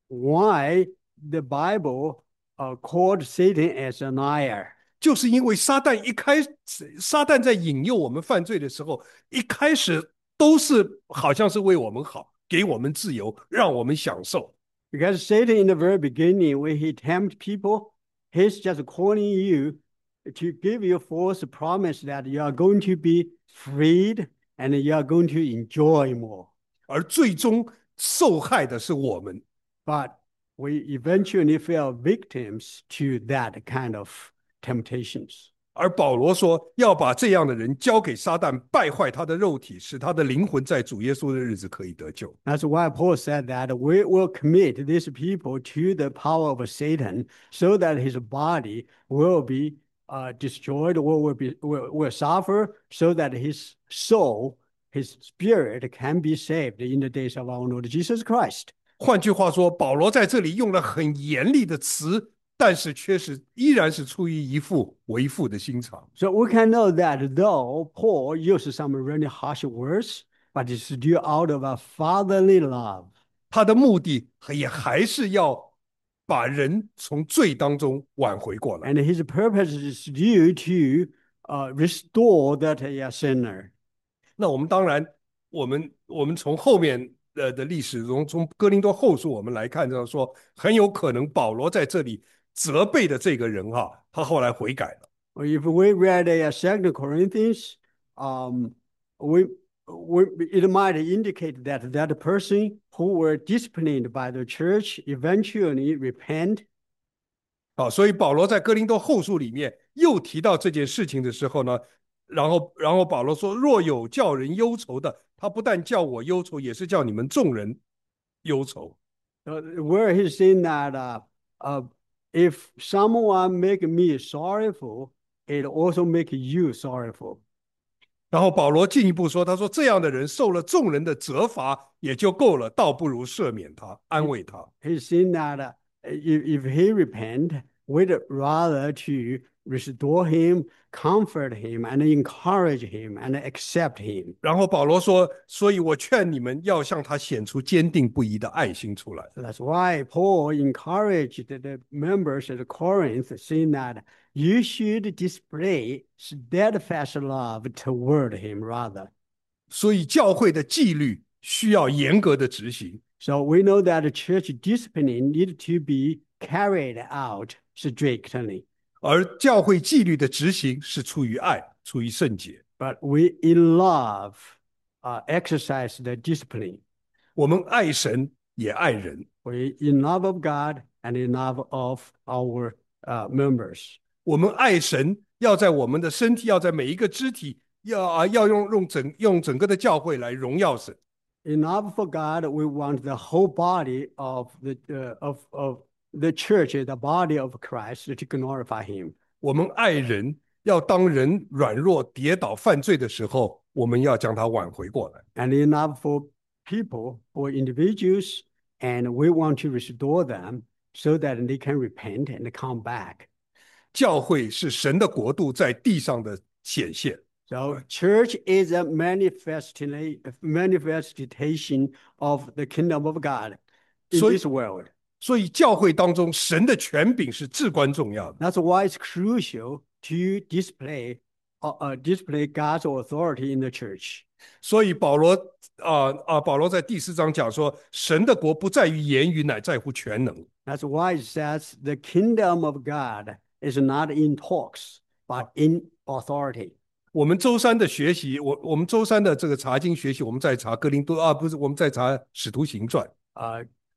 Why the Bible uh, called Satan as a liar? 就是因为撒旦一开始，撒旦在引诱我们犯罪的时候，一开始都是好像是为我们好，给我们自由，让我们享受。 Because Satan, in the very beginning, when he tempts people, he's just calling you to give you false promise that you are going to be freed and you are going to enjoy more. 而最终受害的是我们。 But we eventually fell victims to that kind of temptations. 而保罗说，要把这样的人交给撒旦，败坏他的肉体，使他的灵魂在主耶稣的日子可以得救。 That's why Paul said that we will commit these people to the power of Satan, so that his body will be uh, destroyed, or will be will, will suffer, so that his soul, his spirit, can be saved in the days of our Lord Jesus Christ. 换句话说，保罗在这里用了很严厉的词，但是却是依然是出于一副为父的心肠。 So we can know that though Paul uses some really harsh words, but it's due out of a fatherly love. 他的目的也还是要把人从罪当中挽回过来。 And his purpose is due to uh, restore that uh, sinner. 那我们当然，我们我们从后面的的历史中，从哥林多后书我们来看到说，很有可能保罗在这里责备的这个人哈、啊，他后来悔改了。 If we read uh, Second Corinthians, um, we, we, it might indicate that that person who were disciplined by the church eventually repent. 好，所以保罗在哥林多后书里面又提到这件事情的时候呢，然后然后保罗说：“若有叫人忧愁的，他不但叫我忧愁，也是叫你们众人忧愁。” Uh, where he's saying that uh, uh, if someone make me sorrowful, it also make you sorrowful. 然后保罗进一步说：“他说这样的人受了众人的责罚也就够了，倒不如赦免他，安慰他。” He's saying that uh, if, if he repent, we'd rather to restore him, comfort him, and encourage him, and accept him. 然后保罗说：“所以我劝你们要向他显出坚定不移的爱心出来。” So that's why Paul encouraged the members of Corinth, saying that you should display steadfast love toward him rather. 所以教会的纪律需要严格的执行。 So we know that the church discipline need to be carried out strictly. 而教会纪律的执行是出于爱，出于圣洁。 But we in love uh, exercise the discipline. 我们爱神也爱人， We in love of God and in love of our uh, members. 我们爱神要在我们的身体，要在每一个肢体，要啊要用用整用整个的教会来荣耀神。 In love for God, we want the whole body of the uh, of of the church, the body of Christ, to glorify Him. 我们爱人，要当人软弱、跌倒、犯罪的时候，我们要将他挽回过来。 And in love for people, for individuals, and we want to restore them so that they can repent and come back. 教会是神的国度在地上的显现。 So church is a manifestation manifestation of the kingdom of God in So- this world. 所以教会当中，神的权柄是至关重要的。 That's why it's crucial to display uh, uh, display God's authority in the church. 所以保罗啊啊，保罗在第四章讲说，神的国不在于言语，乃在乎全能。 That's why it says the kingdom of God is not in talks, but in authority. 我们周三的学习，我我们周三的这个查经学习，我们在查哥林多啊，不是我们在查使徒行传。 Uh,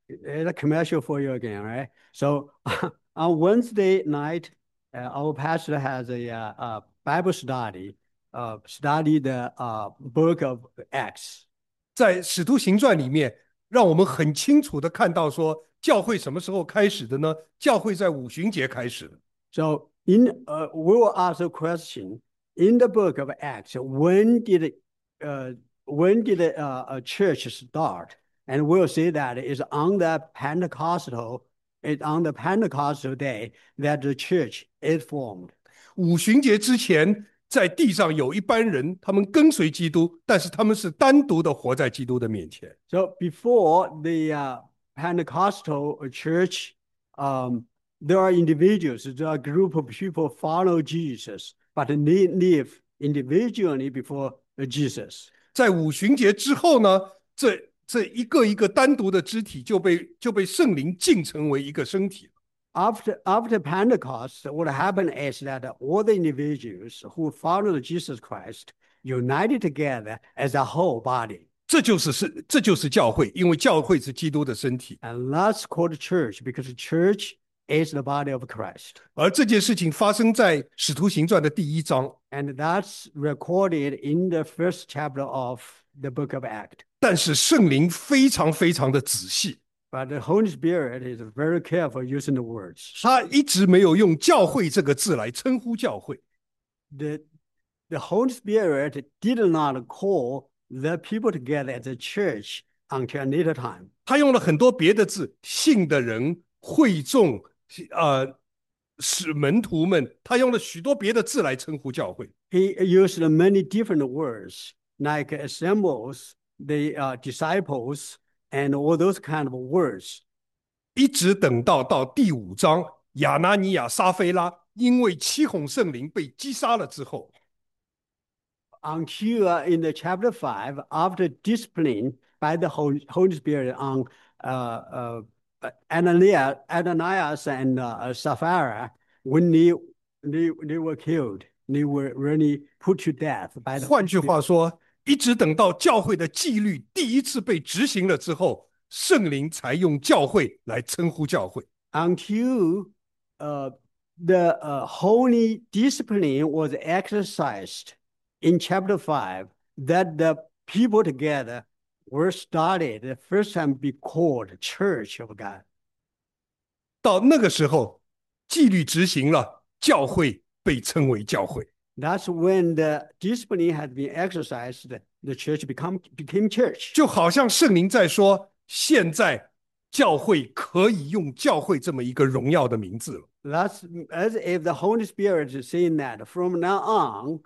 It's a commercial for you again, right? So on Wednesday night, uh, our pastor has a, uh, a Bible study, uh, study the uh, book of Acts. 在《使徒行传》里面，让我们很清楚的看到说，教会什么时候开始的呢？教会在五旬节开始的。 So in uh, we will ask a question in the book of Acts. When did uh, when did uh, a church start? And we'll say that it's on the Pentecostal, it's on the Pentecostal day that the church is formed. 五旬节之前，在地上有一班人，他们跟随基督，但是他们是单独的活在基督的面前。 So before the uh, Pentecostal church, um, there are individuals, there are a group of people follow Jesus, but they live individually before Jesus. 在五旬节之后呢，这这一个一个单独的肢体就被就被圣灵浸成为一个身体。 After, after Pentecost, what happened is that all the individuals who followed Jesus Christ united together as a whole body. 这就是是这就是教会，因为教会是基督的身体。 And that's called church because the church is the body of Christ. 而这件事情发生在使徒行传的第一章。 And that's recorded in the first chapter of the book of Acts. 但是圣灵非常非常的仔细。 But the Holy Spirit is very careful using the words. 他一直没有用教会这个字来称呼教会。 The, the Holy Spirit did not call the people together as a church until a later time. 他用了很多别的字，信的人、会众、呃，使门徒们，他用了许多别的字来称呼教会。 He used many different words, like assembles, the uh, disciples, and all those kind of words. 一直等到到第五章，亚拿尼亚、撒非拉因为欺哄圣灵被击杀了之后， Until uh, in the chapter five, after discipline by the Holy, Holy Spirit on uh, uh, Ananias, Ananias and uh, Sapphira, when they, they, they were killed, they were really put to death by the 换句话说，一直等到教会的纪律第一次被执行了之后，圣灵才用教会来称呼教会。 until uh, the uh, holy discipline was exercised in chapter five, that the people together were started the first time be called Church of God. 到那个时候，纪律执行了，教会被称为教会。 That's when the discipline had been exercised, the church become, became church. 就好像圣灵在说，现在教会可以用教会这么一个荣耀的名字了。 That's as if the Holy Spirit is saying that from now on,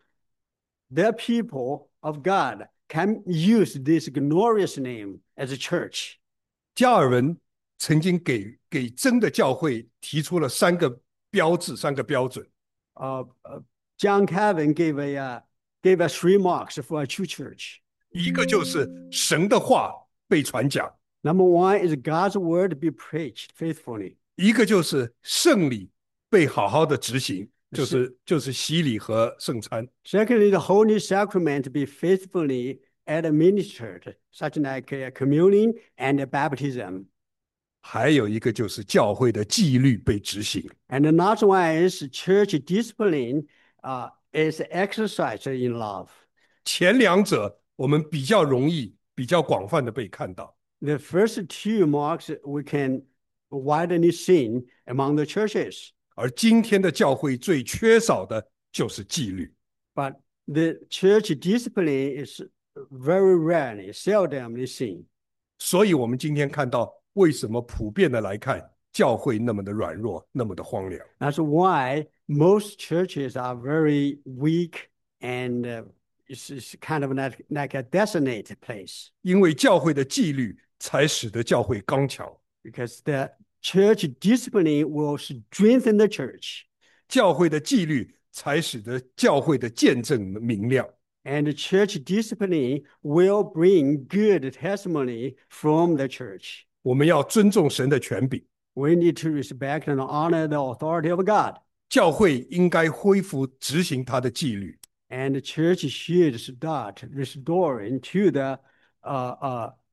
the people of God can use this glorious name as a church. 加尔文曾经给给真的教会提出了三个标志、三个标准。 Uh, uh, John Calvin gave a uh, gave us three marks for a true church. 一个就是神的话被传讲， Number one is God's word be preached faithfully. 一个就是圣礼被好好的执行，就是就是洗礼和圣餐。 Secondly, the holy sacrament be faithfully administered, such like uh, communion and baptism. 还有一个就是教会的纪律被执行。 And the last one is church discipline uh, is exercised in love. 前两者我们比较容易、比较广泛的被看到， The first two marks we can widely see among the churches. 而今天的教会最缺少的就是纪律。 But the church discipline is very rarely, seldomly seen. 所以我们今天看到，为什么普遍的来看，教会那么的软弱，那么的荒凉？ That's why most churches are very weak and uh, it's, it's kind of like, like a desolate place 因为教会的纪律才使得教会刚强， because the church discipline will strengthen the church 教会的纪律才使得教会的见证明亮。 and the church discipline will bring good testimony from the church. 我们要尊重神的权柄， We need to respect and honor the authority of God. 教会应该恢复执行它的纪律。 And the church should start restoring to the uh, uh, uh,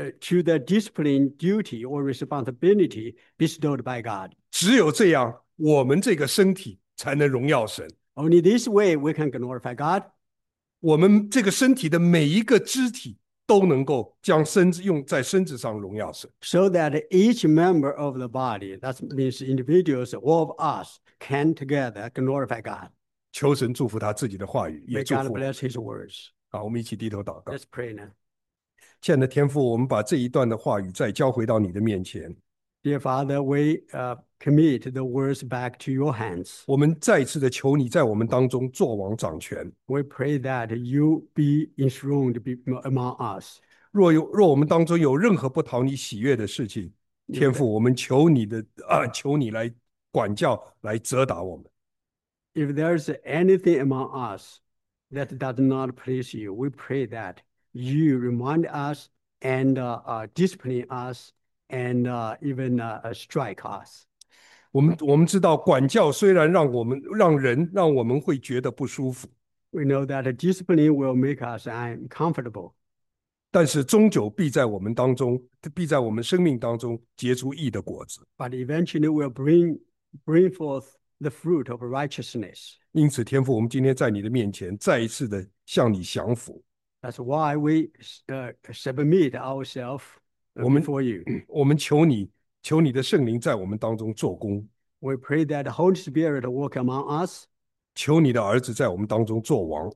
uh, to the discipline, duty, or responsibility bestowed by God. 只有这样，我们这个身体才能荣耀神。 Only this way we can glorify God. 我们这个身体的每一个肢体都能够将身子用在身子上荣耀神。 So that each member of the body, that means individuals, all of us, can together glorify God. 求神祝福他自己的话语，也 May 祝 God 福我。 bless His words. 好，我们一起低头祷告。 Let's pray now. 亲爱的天父，我们把这一段的话语再交回到你的面前。 Dear Father, we uh, commit the words back to your hands. 我们再一次的求你在我们当中作王掌权。 We pray that you be enthroned be- among us. 若有若我们当中有任何不讨你喜悦的事情，天父，我们求你的啊，求你来管教，来责打我们。 If there's anything among us that does not please you, we pray that you remind us and uh, uh, discipline us and uh, even uh, uh, strike us. 我们我们知道管教虽然让我们让人让我们会觉得不舒服， We know that discipline will make us uncomfortable, 但是终究必在我们当中，必在我们生命当中结出义的果子。 but eventually will bring, bring forth the fruit of righteousness. 因此，天父，我们今天在你的面前再一次的向你降服。 That's why we uh, submit ourselves Woman- before you. 我们求你，求你的圣灵在我们当中做工， We pray that the Holy Spirit work among us, 求你的儿子在我们当中做王，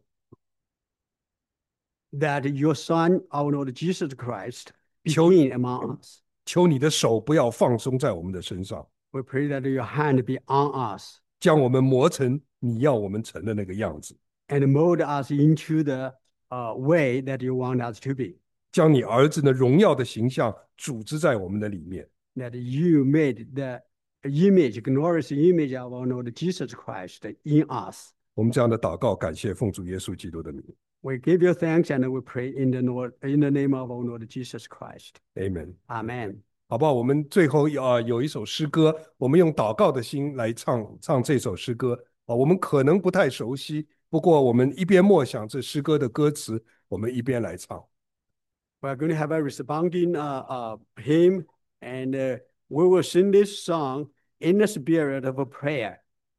that your Son, our Lord Jesus Christ, be 求- king among us. 求你的手不要放松在我们的身上， We pray that your hand be on us 将我们磨成你要我们成的那个样子， and mold us into the uh, way that you want us to be. 将你儿子的荣耀的形象组织在我们的里面。 That you made the image, glorious image of our Lord Jesus Christ in us. 我们这样的祷告，感谢奉主耶稣基督的名 We give you thanks and we pray in the Lord, in the name of our Lord Jesus Christ. ，Amen。 Amen. 好不好？我们最后啊、呃有一首诗歌，我们用祷告的心来唱唱这首诗歌啊、我们可能不太熟悉，不过我们一边默想这诗歌的歌词，我们一边来唱。 We're going to have a responding uh, uh, hymn, and uh, we will sing this song in the spirit of a prayer.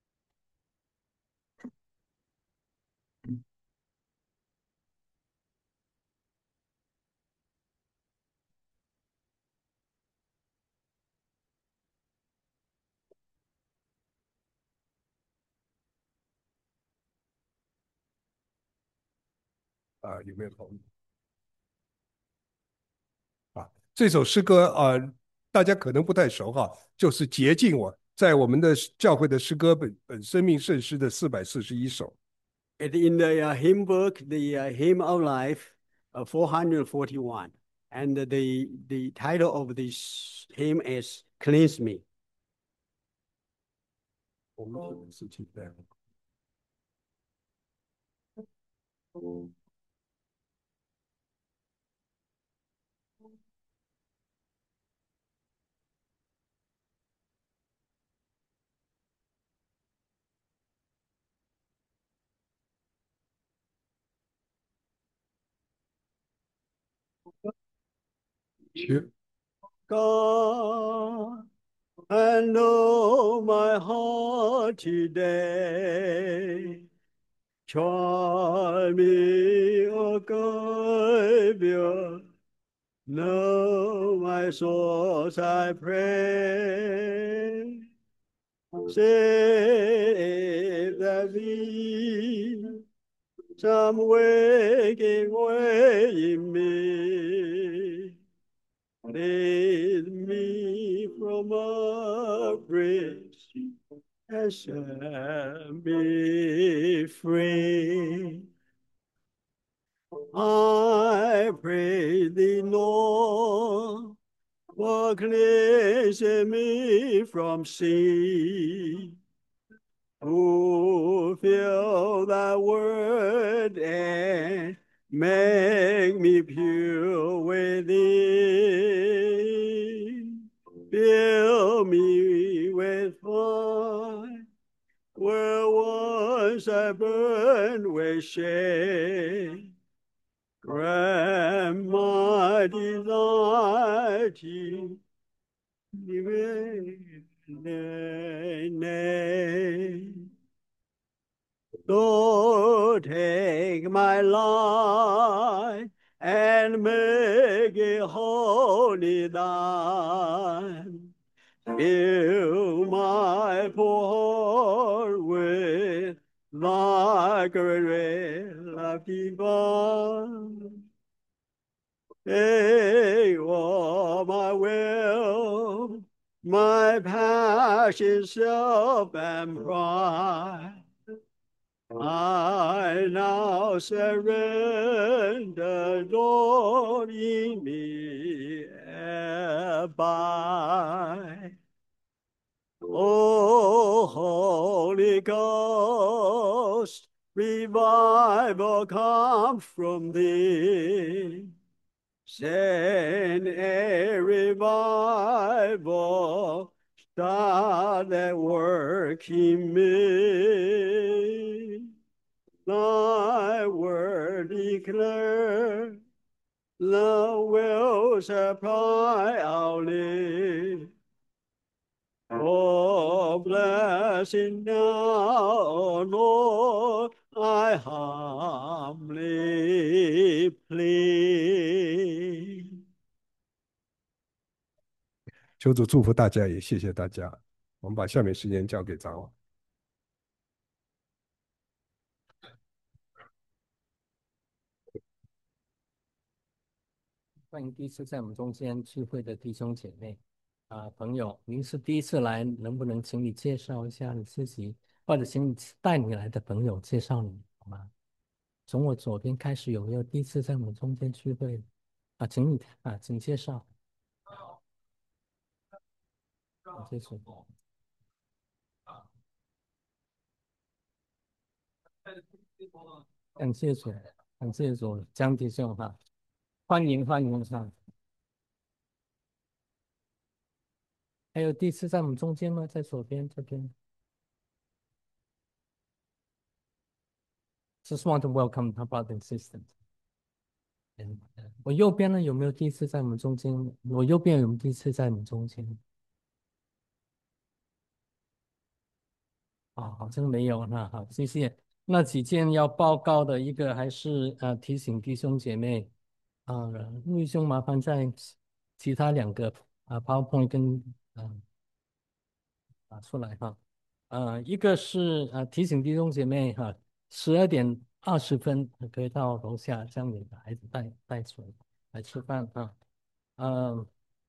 啊，有没有同意？啊，这首诗歌啊、呃大家可能不太熟哈，就是洁净我，在我们的教会的诗歌本本生命圣诗的四百四十一首。 It, in the uh, hymn book, the uh, Hymn of Life, uh, four hundred forty-one, and the the title of this hymn is "Cleanse Me." 我们这个事情这样。去 God, I know my heart today. Try me, O God, know my source, I pray. Save that me, some waking way in me. Lead me from a grace and set me free. I pray thee, Lord, for cleansing me from sin. Fulfill thy word and make me pure within. Fill me with fire, where once I burned with shame. Grant my desire mighty name. Lord, take my life and make it holy thine. Fill my poor heart with thy great love divine. Take all my will, my passion, self, and pride. I now surrender, Lord, in me abide. O Holy Ghost, revival comes from thee. Send a revival, start that work in me. Thy word declare, the will supply our need. Oh, blessing now, Lord, I humbly plead. 求主祝福大家，也谢谢大家。我们把下面时间交给长老。 欢迎第一次在我们中间聚会的弟兄姐妹啊、朋友，您是第一次来，能不能请你介绍一下你自己，或者请你带你来的朋友介绍你好吗？从我左边开始，有没有第一次在我们中间聚会的啊？请你啊，请介绍，请介绍。感谢主，感谢主，江弟兄哈，欢迎欢迎哈。还有第一次在我们中间吗？在左边这边。Just want to welcome our brother and sisters. 嗯，我右边呢有没有第一次在我们中间？我右边有没有第一次在我们中间？啊、好像没有。那好，谢谢。那几件要报告的一个还是呃提醒弟兄姐妹啊，陆弟兄麻烦在其他两个啊 PowerPoint 跟嗯打出来哈。呃，一个是呃提醒弟兄姐妹哈，十二点二十分可以到楼下将你的孩子带带出来来吃饭啊。嗯、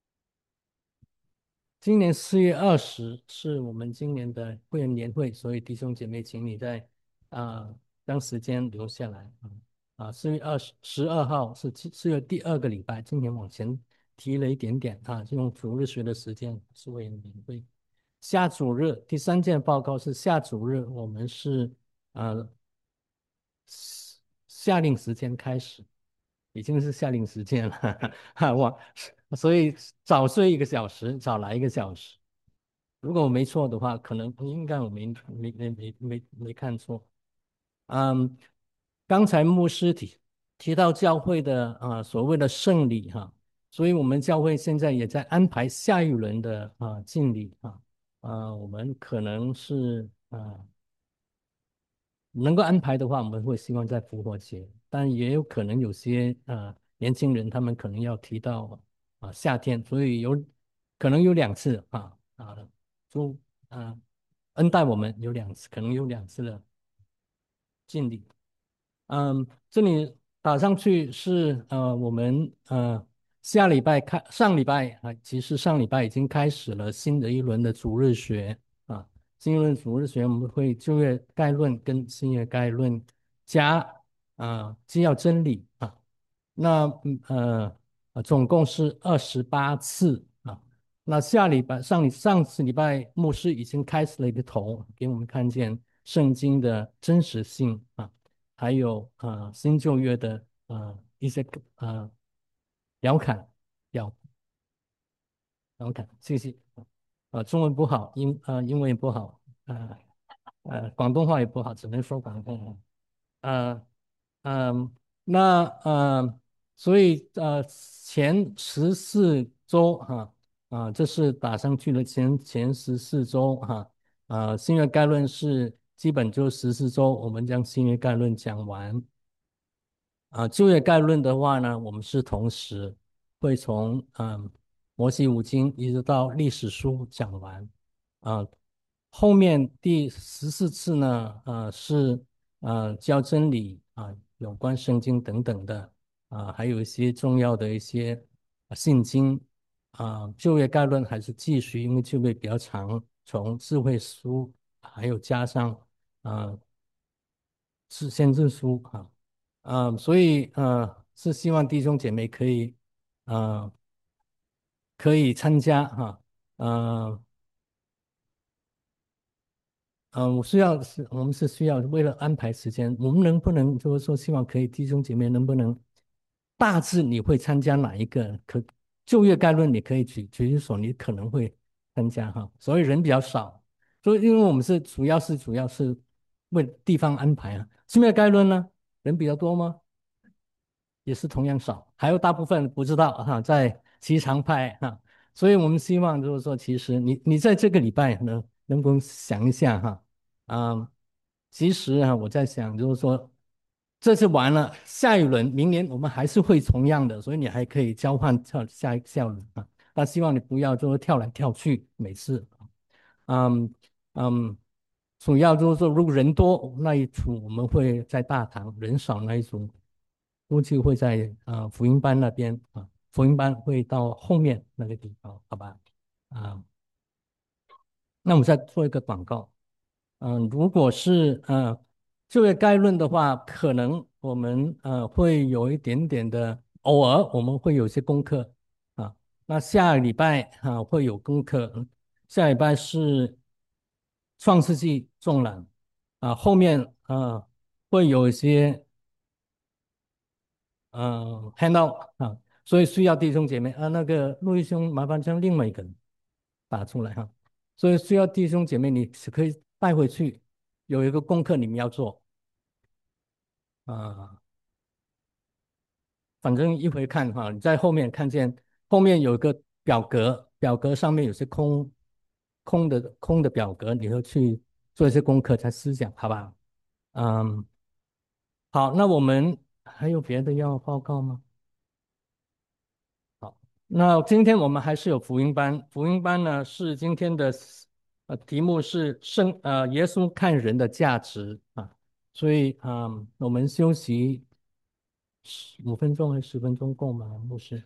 今年四月二十是我们今年的会员年会，所以弟兄姐妹，请你在啊、将时间留下来啊啊，四月二十十二号是四月第二个礼拜，今年往前提了一点点啊，就用主日学的时间是会员年会。下主日第三件报告是下主日我们是呃下令时间开始，已经是下令时间了，哈，我所以早睡一个小时，早来一个小时。如果我没错的话，可能应该我没没没没没没看错。嗯，刚才牧师提提到教会的啊、所谓的圣礼哈，所以我们教会现在也在安排下一轮的啊敬礼啊，啊，我们可能是啊能够安排的话，我们会希望在复活节，但也有可能有些呃年轻人他们可能要提到啊夏天，所以有可能有两次啊啊，就啊恩待我们有两次，可能有两次的敬礼。嗯，这里打上去是呃我们呃下礼拜开上礼拜啊，其实上礼拜已经开始了新的一轮的主日学啊。新一轮主日学我们会旧约概论跟新约概论加啊纪要真理啊。那嗯呃呃总共是二十八次啊。那下礼拜上礼上次礼拜牧师已经开始了一个头，给我们看见圣经的真实性啊。还有呃新旧约的呃一些呃调侃调调侃，谢谢。呃，中文不好，英呃英文也不好，呃呃广东话也不好，只能说广东话。呃嗯、那呃所以呃前十四周哈啊，这是打上去的前前十四周哈啊，新约概论是基本就十四周，我们将新约概论讲完。啊，旧约概论的话呢，我们是同时会从嗯摩西五经一直到历史书讲完。啊，后面第十四次呢，呃是呃教真理啊，有关圣经等等的啊，还有一些重要的一些啊信经啊，旧约概论还是继续，因为旧约比较长，从智慧书还有加上啊是先知书啊。嗯，所以呃，是希望弟兄姐妹可以呃可以参加哈。呃嗯，呃我需要是，我们是需要为了安排时间，我们能不能就是说，希望可以弟兄姐妹能不能大致你会参加哪一个？可就业概论你可以举举举手，你可能会参加哈。所以人比较少，所以因为我们是主要是主要是为地方安排啊。就业概论呢，人比较多吗？也是同样少，还有大部分不知道哈，在西常派哈，所以我们希望就是说，其实你你在这个礼拜呢，能够想一下哈。啊、其实啊，我在想就是说，这次完了，下一轮明年我们还是会同样的，所以你还可以交换跳下一下一轮啊，但希望你不要就是跳来跳去，每次。嗯嗯，主要就是说，如果人多那一组，我们会在大堂；人少那一组，估计会在啊、呃福音班那边啊，福音班会到后面那个地方，好吧？啊，那我们再做一个广告。嗯，如果是呃就业概论的话，可能我们呃会有一点点的，偶尔我们会有一些功课啊。那下个礼拜啊会有功课，嗯下礼拜是创世纪纵览啊，后面啊会有一些嗯 handout 啊，所以需要弟兄姐妹啊，那个陆毅兄麻烦将另外一个人打出来哈。所以需要弟兄姐妹，你是可以带回去，有一个功课你们要做啊。反正一回看哈，你在后面看见后面有一个表格，表格上面有些空空的空的表格，你要去做一些功课才思想，好吧？嗯，好，那我们还有别的要报告吗？好，那今天我们还是有福音班，福音班呢是今天的呃题目是圣呃耶稣看人的价值啊，所以嗯，我们休息十五分钟还是十分钟够吗？牧师？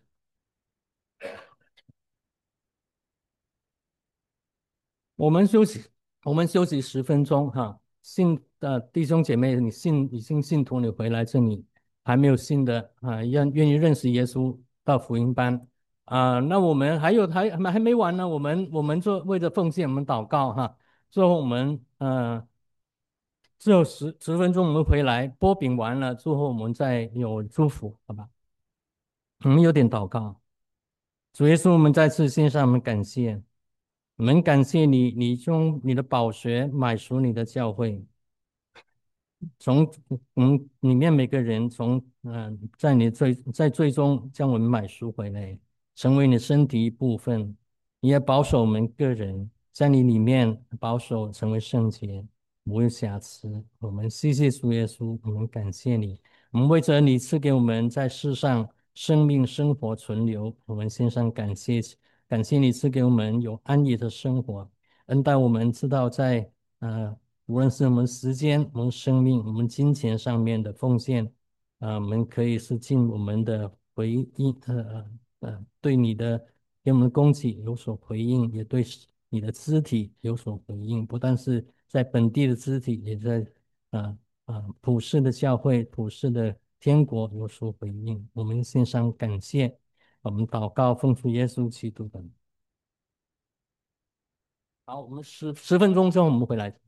我们休息，我们休息十分钟哈。信的弟兄姐妹，你信已经信徒，你回来这里还没有信的啊，愿愿意认识耶稣到福音班啊。那我们还有还还还没完呢，我们我们做为着奉献，我们祷告哈。最后我们呃只有十十分钟，我们回来波饼完了，最后我们再有祝福，好吧？我们有点祷告。主耶稣，我们再次献上我们感谢，我们感谢你，你用你的宝血买赎你的教会，从嗯里面每个人从嗯、呃在你最在最终将我们买赎回来，成为你身体一部分。你也保守我们个人在你里面保守成为圣洁，无有瑕疵。我们谢谢主耶稣，我们感谢你，我们为着你赐给我们在世上生命生活存留，我们献上感谢，感谢你赐给我们有安逸的生活，恩待我们知道在呃。无论是我们时间、我们生命、我们金钱上面的奉献，啊、我们可以是尽我们的回应，呃呃呃，对你的给我们的供给有所回应，也对你的肢体有所回应，不但是在本地的肢体，也在啊啊、呃呃普世的教会、普世的天国有所回应。我们献上感谢，我们祷告，奉主耶稣基督的。好，我们十十分钟之后我们回来。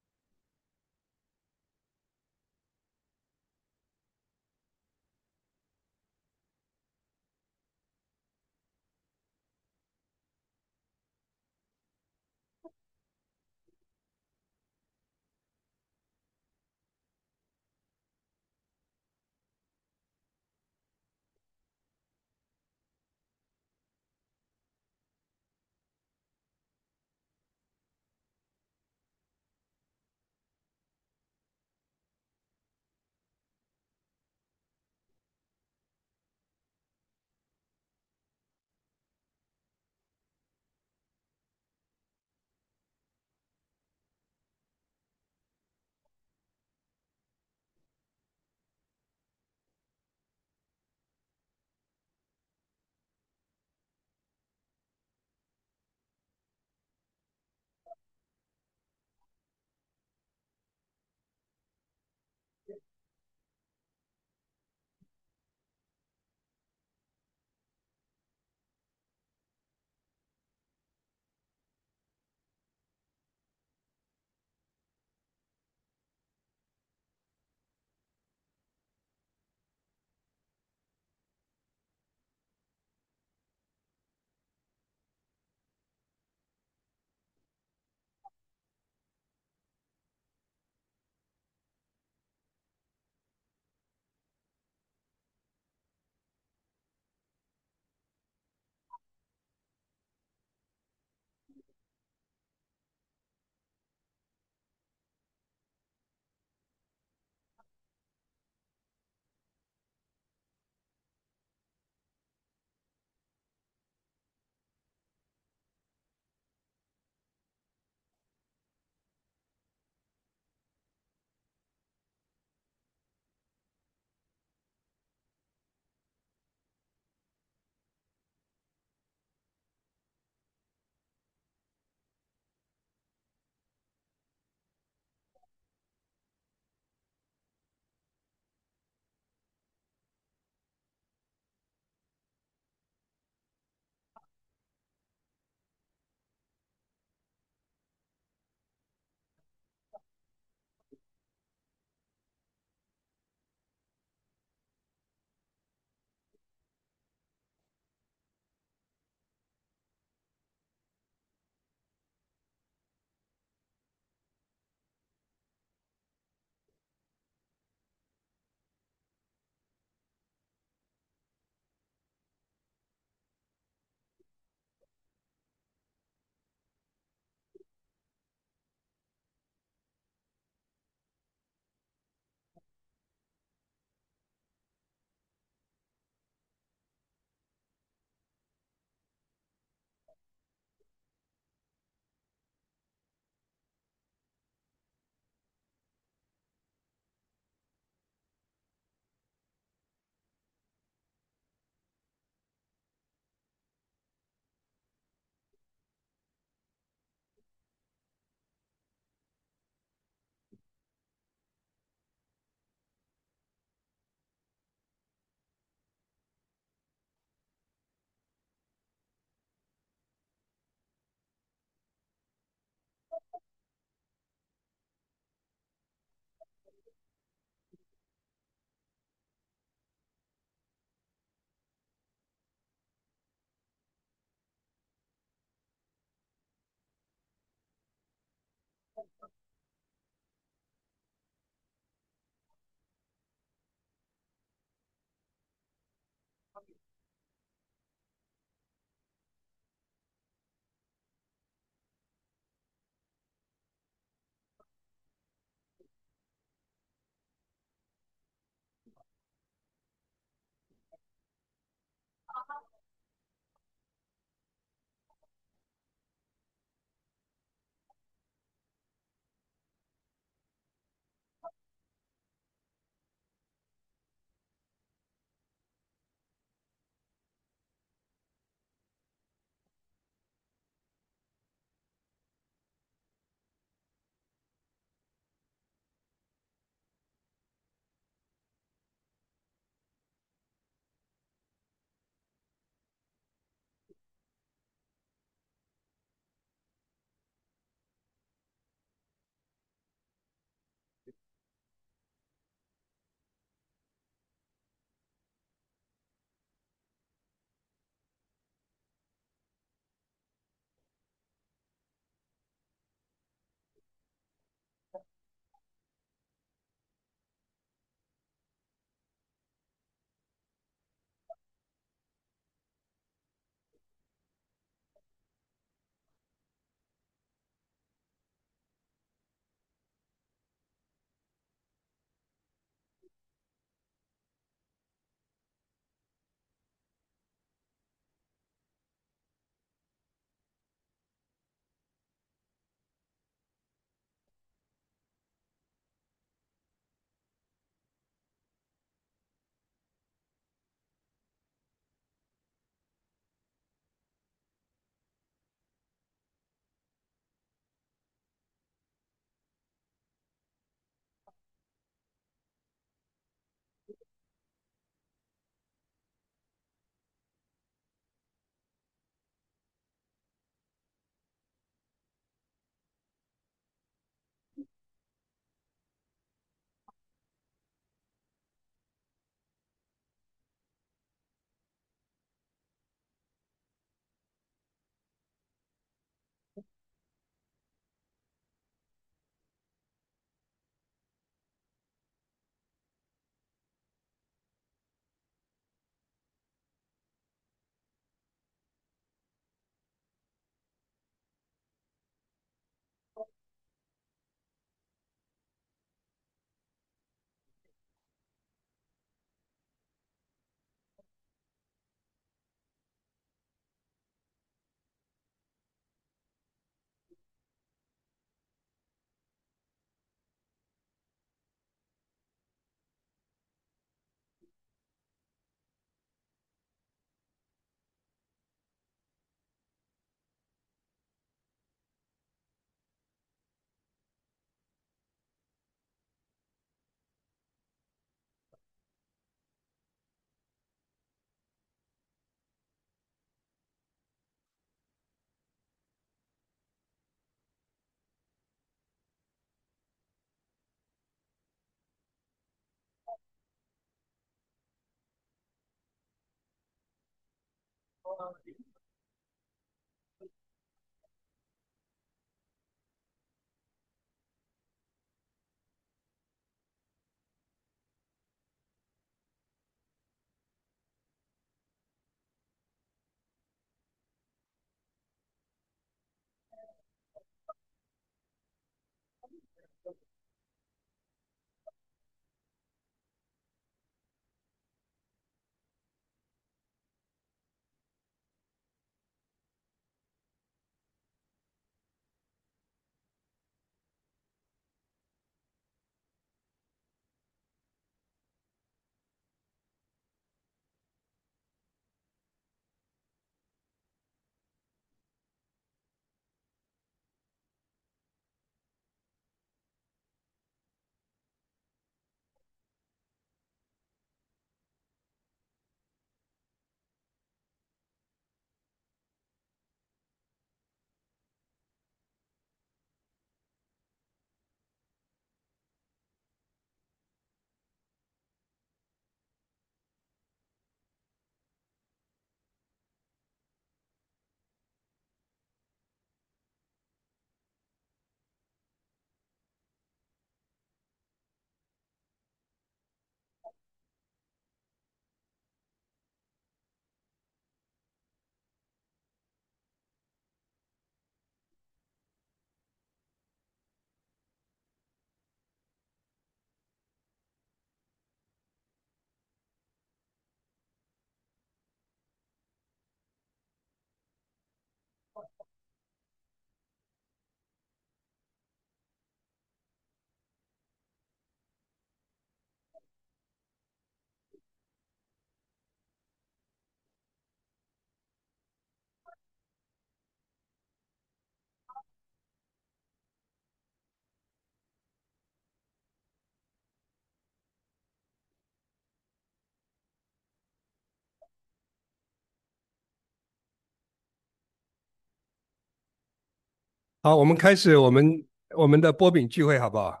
好，我们开始我们我们的波饼聚会，好不好？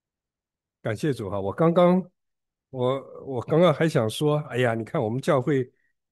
感谢主哈！我刚刚我我刚刚还想说，哎呀，你看我们教会